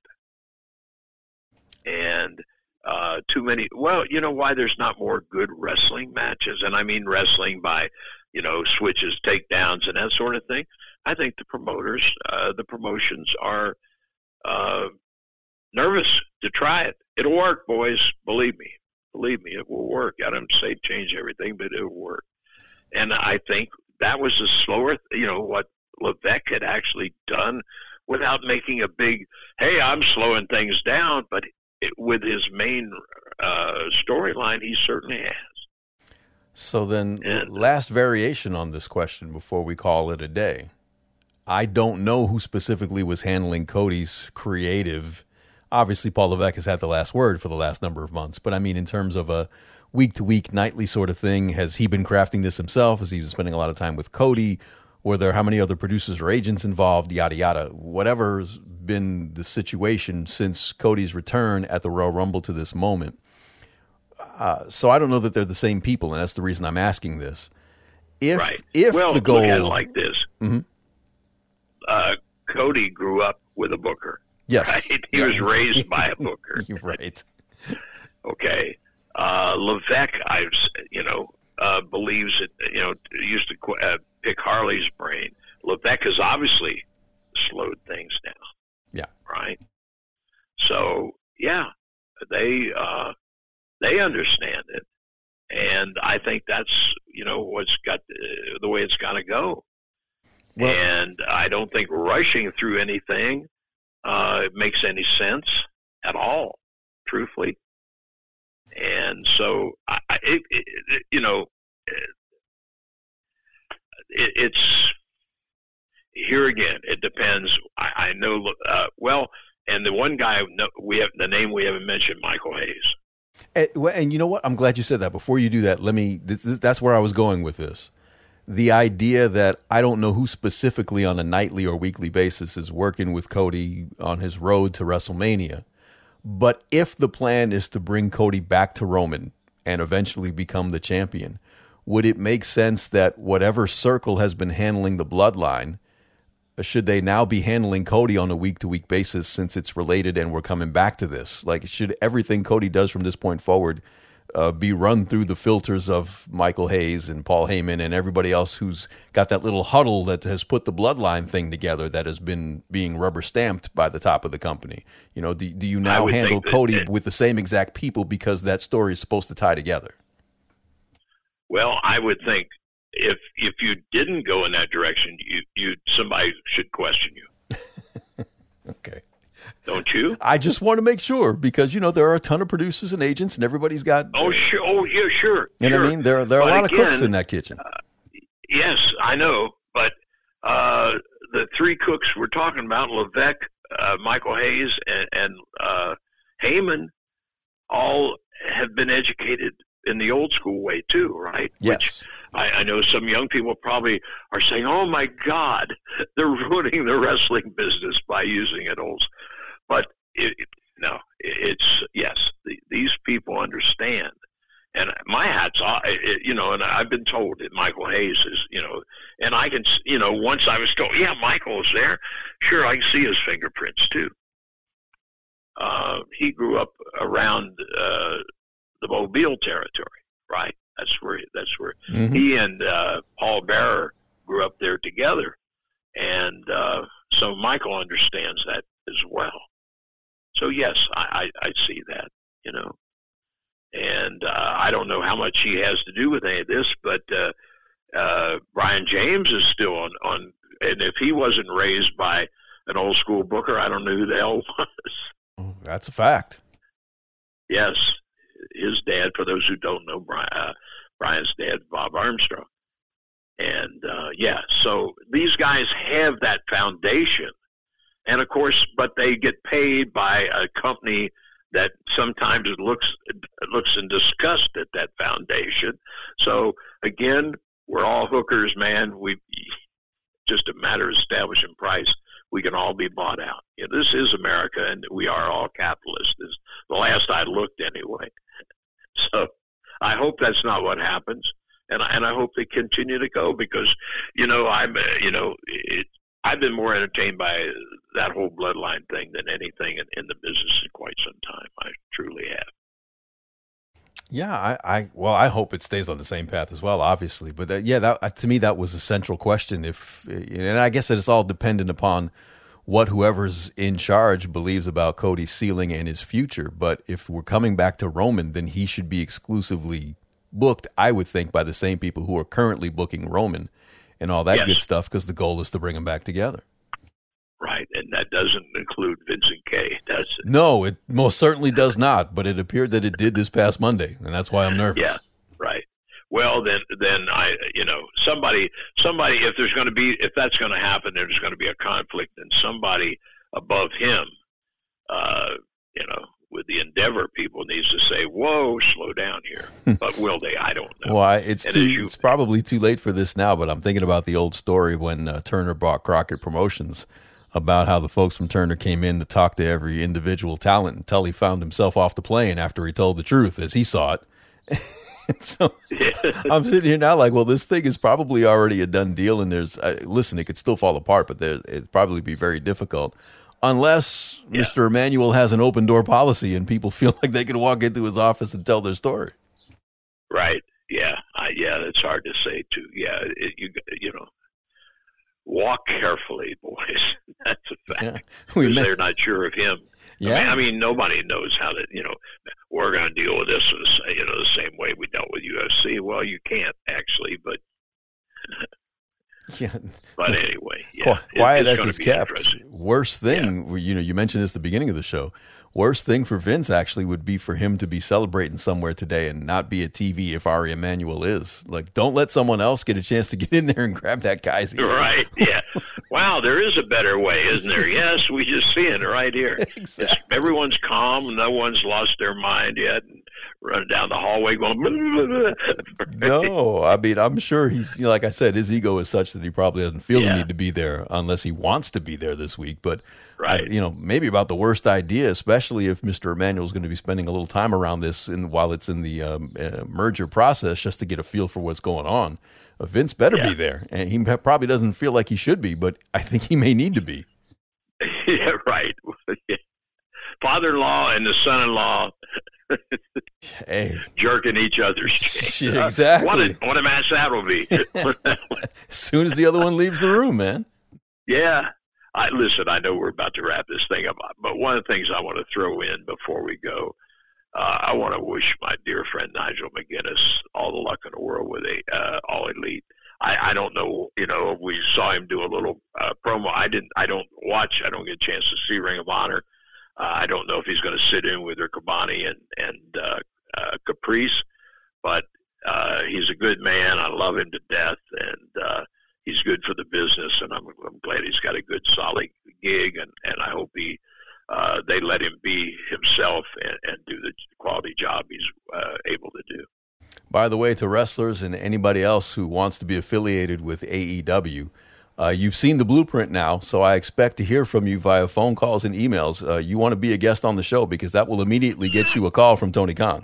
Speaker 2: And uh, too many, well, you know why there's not more good wrestling matches? And I mean wrestling by you know, switches, takedowns, and that sort of thing. I think the promoters, uh, the promotions are uh, nervous to try it. It'll work, boys. Believe me. Believe me, it will work. I don't say change everything, but it'll work. And I think that was a slower, you know, what Levesque had actually done without making a big, hey, I'm slowing things down. But it, with his main uh, storyline, he certainly has.
Speaker 1: So then, and, last variation on this question before we call it a day. I don't know who specifically was handling Cody's creative. Obviously, Paul Levesque has had the last word for the last number of months. But I mean, in terms of a week-to-week, nightly sort of thing, has he been crafting this himself? Has he been spending a lot of time with Cody? Were there how many other producers or agents involved? Yada, yada. Whatever's been the situation since Cody's return at the Royal Rumble to this moment. Uh, so I don't know that they're the same people, and that's the reason I'm asking this. If,
Speaker 2: right.
Speaker 1: if
Speaker 2: well,
Speaker 1: the goal...
Speaker 2: look at it like this.
Speaker 1: Mm-hmm.
Speaker 2: Uh, Cody grew up with a booker.
Speaker 1: Yes.
Speaker 2: Right? He
Speaker 1: yeah.
Speaker 2: was raised by a booker.
Speaker 1: You're right.
Speaker 2: Okay. Uh, Levesque, I, you know, uh, believes it, you know, used to uh, pick Harley's brain. Levesque has obviously slowed things down.
Speaker 1: Yeah.
Speaker 2: Right. So, yeah, they, uh, they understand it. And I think that's, you know, what's got uh, the way it's got to go. Well, and I don't think rushing through anything uh, makes any sense at all, truthfully. And so, I, it, it, you know, it, it's here again. It depends. I, I know. Uh, well, and the one guy we have, the name we haven't mentioned, Michael Hayes.
Speaker 1: And, and you know what? I'm glad you said that. Before you do that, let me. This, that's where I was going with this. The idea that I don't know who specifically on a nightly or weekly basis is working with Cody on his road to WrestleMania. But if the plan is to bring Cody back to Roman and eventually become the champion, would it make sense that whatever circle has been handling the bloodline, should they now be handling Cody on a week-to-week basis since it's related and we're coming back to this? Like, should everything Cody does from this point forward uh, be run through the filters of Michael Hayes and Paul Heyman and everybody else who's got that little huddle that has put the bloodline thing together that has been being rubber stamped by the top of the company? You know, do, do you now handle Cody that, with the same exact people because that story is supposed to tie together?
Speaker 2: Well, I would think if if you didn't go in that direction, you you somebody should question you.
Speaker 1: Okay.
Speaker 2: Don't you?
Speaker 1: I just want to make sure because, you know, there are a ton of producers and agents and everybody's got.
Speaker 2: Oh, sure. Oh, yeah, sure.
Speaker 1: You know
Speaker 2: sure.
Speaker 1: what I mean? There, there are
Speaker 2: but
Speaker 1: a lot
Speaker 2: again,
Speaker 1: of cooks in that kitchen.
Speaker 2: Uh, yes, I know. But uh, the three cooks we're talking about, Levesque, uh, Michael Hayes, and, and uh, Heyman, all have been educated in the old school way too, right?
Speaker 1: Yes.
Speaker 2: Which I, I know some young people probably are saying, oh, my God, they're ruining the wrestling business by using it old. But, it, it, no, it, it's, yes, the, these people understand. And my hat's off, it, you know, and I've been told that Michael Hayes is, you know, and I can, you know, once I was told, yeah, Michael's there. Sure, I can see his fingerprints too. Uh, he grew up around uh, the Mobile territory, right? That's where that's where mm-hmm. he and uh, Paul Bearer grew up there together, and uh, so Michael understands that as well. So yes, I, I, I see that, you know, and uh, I don't know how much he has to do with any of this, but uh, uh, Brian James is still on, on, and if he wasn't raised by an old school booker, I don't know who the hell was.
Speaker 1: Oh, that's a fact.
Speaker 2: Yes. His dad, for those who don't know, Brian, uh, Brian's dad, Bob Armstrong. And, uh, yeah, so these guys have that foundation. And, of course, but they get paid by a company that sometimes looks looks in disgust at that foundation. So, again, we're all hookers, man. We just a matter of establishing price. We can all be bought out. You know, this is America, and we are all capitalists. This, the last I looked, anyway. So I hope that's not what happens, and I, and I hope they continue to go because, you know, I'm, uh, you know, it, I've been more entertained by that whole bloodline thing than anything in, in the business in quite some time. I truly have.
Speaker 1: Yeah, I, I well, I hope it stays on the same path as well, obviously. But uh, yeah, that to me that was a central question. If and I guess it's all dependent upon what whoever's in charge believes about Cody's ceiling and his future. But if we're coming back to Roman, then he should be exclusively booked, I would think, by the same people who are currently booking Roman and all that yes. good stuff, because the goal is to bring them back together.
Speaker 2: Right, and that doesn't include Vincent K, does it?
Speaker 1: No, it most certainly does not, but it appeared that it did this past Monday, and that's why I'm nervous.
Speaker 2: Yeah, right. Well, then, then I, you know, somebody, somebody, if there's going to be, if that's going to happen, there's going to be a conflict, and somebody above him, uh, you know, with the Endeavor people needs to say, whoa, slow down here. But will they? I don't know.
Speaker 1: Well, it's too, you, it's probably too late for this now, but I'm thinking about the old story when uh, Turner bought Crockett Promotions, about how the folks from Turner came in to talk to every individual talent until he found himself off the plane after he told the truth as he saw it. So I'm sitting here now like, well, this thing is probably already a done deal, and there's uh, listen, it could still fall apart, but there, it'd probably be very difficult unless yeah. Mister Emanuel has an open door policy and people feel like they can walk into his office and tell their story.
Speaker 2: Right. Yeah. I, yeah. That's hard to say too. Yeah. It, you, you know, walk carefully, boys. That's a fact. Yeah. Because they're not sure of him. Yeah. I mean, I mean, nobody knows how to, you know, we're going to deal with this, you know, the same way we dealt with U F C. Well, you can't actually, but
Speaker 1: yeah.
Speaker 2: But anyway, yeah.
Speaker 1: Quiet as it's kept. Worst thing, yeah. you know, you mentioned this at the beginning of the show. Worst thing for Vince actually would be for him to be celebrating somewhere today and not be at T V if Ari Emanuel is. Like, don't let someone else get a chance to get in there and grab that guy's ear.
Speaker 2: Right, yeah. Wow, there is a better way, isn't there? Yes, we just see it right here. Exactly. Everyone's calm. No one's lost their mind yet. And running down the hallway going, blah, blah, blah.
Speaker 1: No, I mean, I'm sure he's, you know, like I said, his ego is such that he probably doesn't feel yeah. the need to be there unless he wants to be there this week. But, right. I, you know, maybe about the worst idea, especially if Mister Emanuel is going to be spending a little time around this in, while it's in the um, uh, merger process just to get a feel for what's going on. Uh, Vince better yeah. be there. And he probably doesn't feel like he should be, but I think he may need to be.
Speaker 2: Yeah, right. Father-in-law and the son-in-law
Speaker 1: hey.
Speaker 2: jerking each other's chain.
Speaker 1: Exactly.
Speaker 2: What a, what a match that will be.
Speaker 1: As soon as the other one leaves the room, man.
Speaker 2: Yeah. I listen, I know we're about to wrap this thing up, but one of the things I want to throw in before we go, uh, I want to wish my dear friend Nigel McGuinness all the luck in the world with a uh, All Elite. I, I don't know, you know, we saw him do a little uh, promo. I didn't, I don't watch, I don't get a chance to see Ring of Honor. Uh, I don't know if he's going to sit in with Riccoboni and, and uh, uh, Caprice, but uh, he's a good man. I love him to death, and uh, he's good for the business, and I'm, I'm glad he's got a good, solid gig, and, and I hope he uh, they let him be himself and, and do the quality job he's uh, able to do.
Speaker 1: By the way, to wrestlers and anybody else who wants to be affiliated with A E W, Uh, you've seen the blueprint now, so I expect to hear from you via phone calls and emails. Uh, you want to be a guest on the show because that will immediately get you a call from Tony Khan.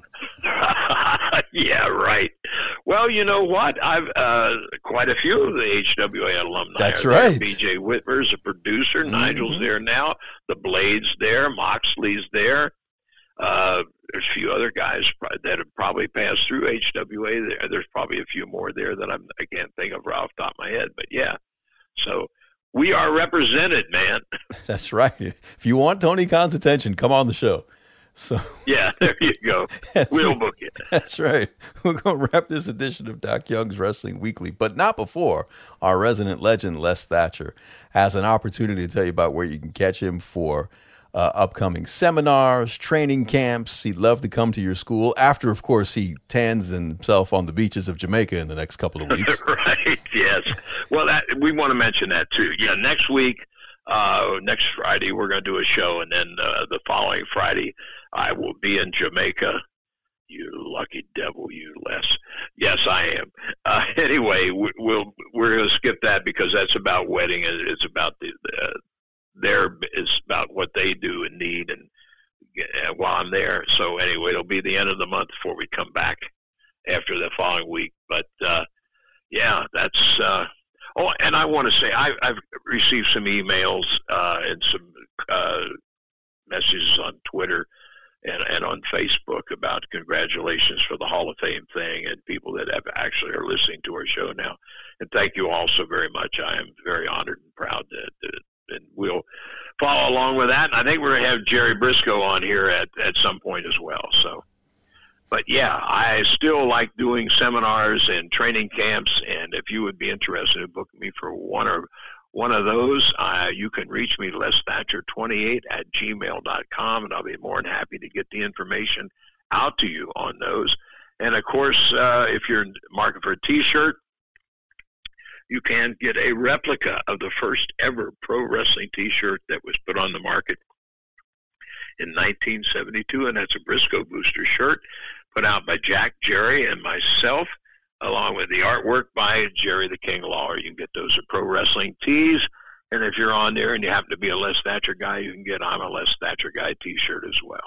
Speaker 2: Yeah, right. Well, you know what? I've uh, quite a few of the H W A alumni.
Speaker 1: That's right.
Speaker 2: B J Whitmer's a producer. Mm-hmm. Nigel's there now. The Blade's there. Moxley's there. Uh, there's a few other guys that have probably passed through H W A. There's probably a few more there that I'm, I can't think of right off the top of my head. But, yeah. So we are represented, man.
Speaker 1: That's right. If you want Tony Khan's attention, come on the show. So
Speaker 2: yeah, there you go. We'll
Speaker 1: right.
Speaker 2: book it.
Speaker 1: That's right. We're going to wrap this edition of Doc Young's Wrestling Weekly, but not before our resident legend, Les Thatcher, has an opportunity to tell you about where you can catch him for Uh, upcoming seminars, training camps. He'd love to come to your school after, of course, he tans himself on the beaches of Jamaica in the next couple of weeks.
Speaker 2: Right, yes. Well, that, we want to mention that, too. Yeah, next week, uh, next Friday, we're going to do a show, and then uh, the following Friday, I will be in Jamaica. You lucky devil, you Les. Yes, I am. Uh, anyway, we, we'll, we're going to skip that because that's about wedding, and it's about the, the there is about what they do and need and uh, while I'm there. So anyway, it'll be the end of the month before we come back after the following week. But uh, yeah, that's, uh, oh, and I want to say I, I've received some emails uh, and some uh, messages on Twitter and, and on Facebook about congratulations for the Hall of Fame thing and people that have actually are listening to our show now. And thank you all so very much. I am very honored and proud to, to and we'll follow along with that. And I think we're going to have Jerry Briscoe on here at, at some point as well. So, but yeah, I still like doing seminars and training camps. And if you would be interested in booking me for one or one of those, uh, you can reach me, Les Thatcher twenty-eight at gmail dot com, and I'll be more than happy to get the information out to you on those. And of course, uh, if you're marking for a T-shirt, you can get a replica of the first ever pro wrestling T-shirt that was put on the market in nineteen seventy-two, and that's a Briscoe Booster shirt put out by Jack, Jerry, and myself, along with the artwork by Jerry the King Lawler. You can get those at Pro Wrestling Tees, and if you're on there and you happen to be a Les Thatcher guy, you can get I'm a Les Thatcher Guy T-shirt as well.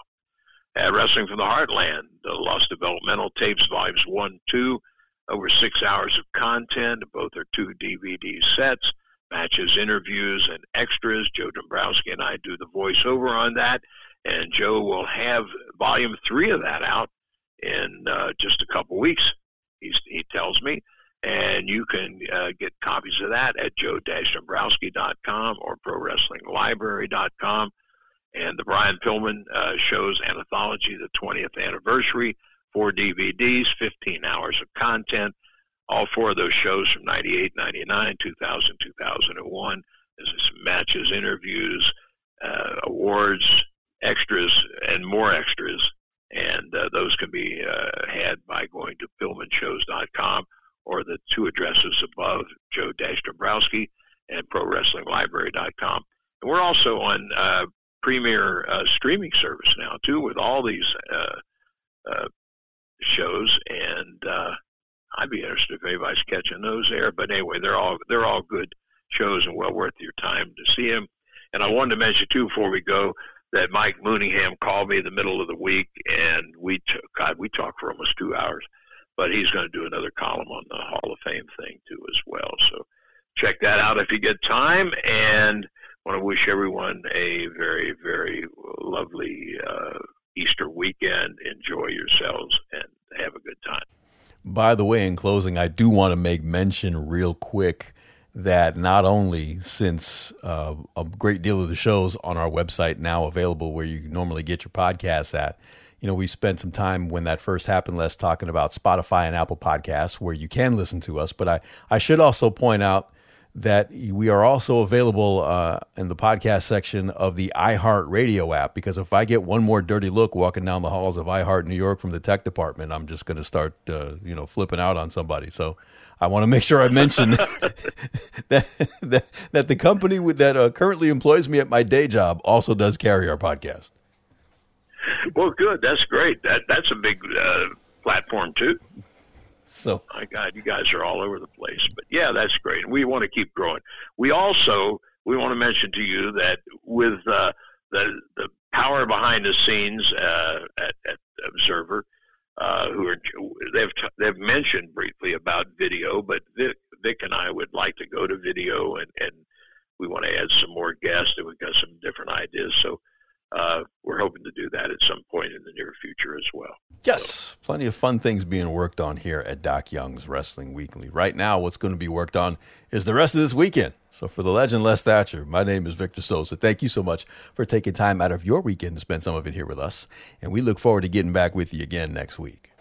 Speaker 2: At Wrestling from the Heartland, the Lost Developmental Tapes, Volumes one, two, over six hours of content. Both are two D V D sets, matches, interviews, and extras. Joe Dombrowski and I do the voiceover on that, and Joe will have volume three of that out in uh, just a couple weeks, He's, he tells me. And you can uh, get copies of that at joe dash dombrowski dot com or pro wrestling library dot com. And the Brian Pillman uh, show's anthology, the twentieth anniversary, four D V Ds, fifteen hours of content. All four of those shows from ninety-eight, ninety-nine, two thousand, two thousand one. There's some matches, interviews, uh, awards, extras, and more extras. And uh, those can be uh, had by going to pillman shows dot com or the two addresses above, Joe Dombrowski and pro wrestling library dot com. And we're also on uh, Premier uh, streaming service now, too, with all these uh, uh, shows. And uh, I'd be interested if anybody's catching those there. But anyway, they're all they're all good shows and well worth your time to see them. And I wanted to mention, too, before we go, that Mike Mooneyham called me in the middle of the week, and we t- God, we talked for almost two hours. But he's going to do another column on the Hall of Fame thing, too, as well. So check that out if you get time. And I want to wish everyone a very, very lovely uh, Easter weekend. Enjoy yourselves and have a good time.
Speaker 1: By the way, in closing, I do want to make mention real quick that not only since uh, a great deal of the shows on our website now available where you normally get your podcasts at, you know, we spent some time when that first happened, Les, talking about Spotify and Apple Podcasts where you can listen to us. But I, I should also point out that we are also available uh, in the podcast section of the iHeartRadio app, because if I get one more dirty look walking down the halls of iHeart New York from the tech department, I'm just going to start, uh, you know, flipping out on somebody. So I want to make sure I mention that, that that the company with, that uh, currently employs me at my day job also does carry our podcast.
Speaker 2: Well, good. That's great. That that's a big uh, platform too.
Speaker 1: So,
Speaker 2: my God, you guys are all over the place. But yeah, that's great. We want to keep growing. We also we want to mention to you that with uh, the the power behind the scenes uh, at, at Observer, uh, who are they've they've mentioned briefly about video, but Vic, Vic and I would like to go to video, and, and we want to add some more guests, and we've got some different ideas. So. Uh, we're hoping to do that at some point in the near future as well.
Speaker 1: Yes,
Speaker 2: so.
Speaker 1: Plenty of fun things being worked on here at Doc Young's Wrestling Weekly. Right now, what's going to be worked on is the rest of this weekend. So for the legend Les Thatcher, my name is Victor Sosa. Thank you so much for taking time out of your weekend to spend some of it here with us. And we look forward to getting back with you again next week.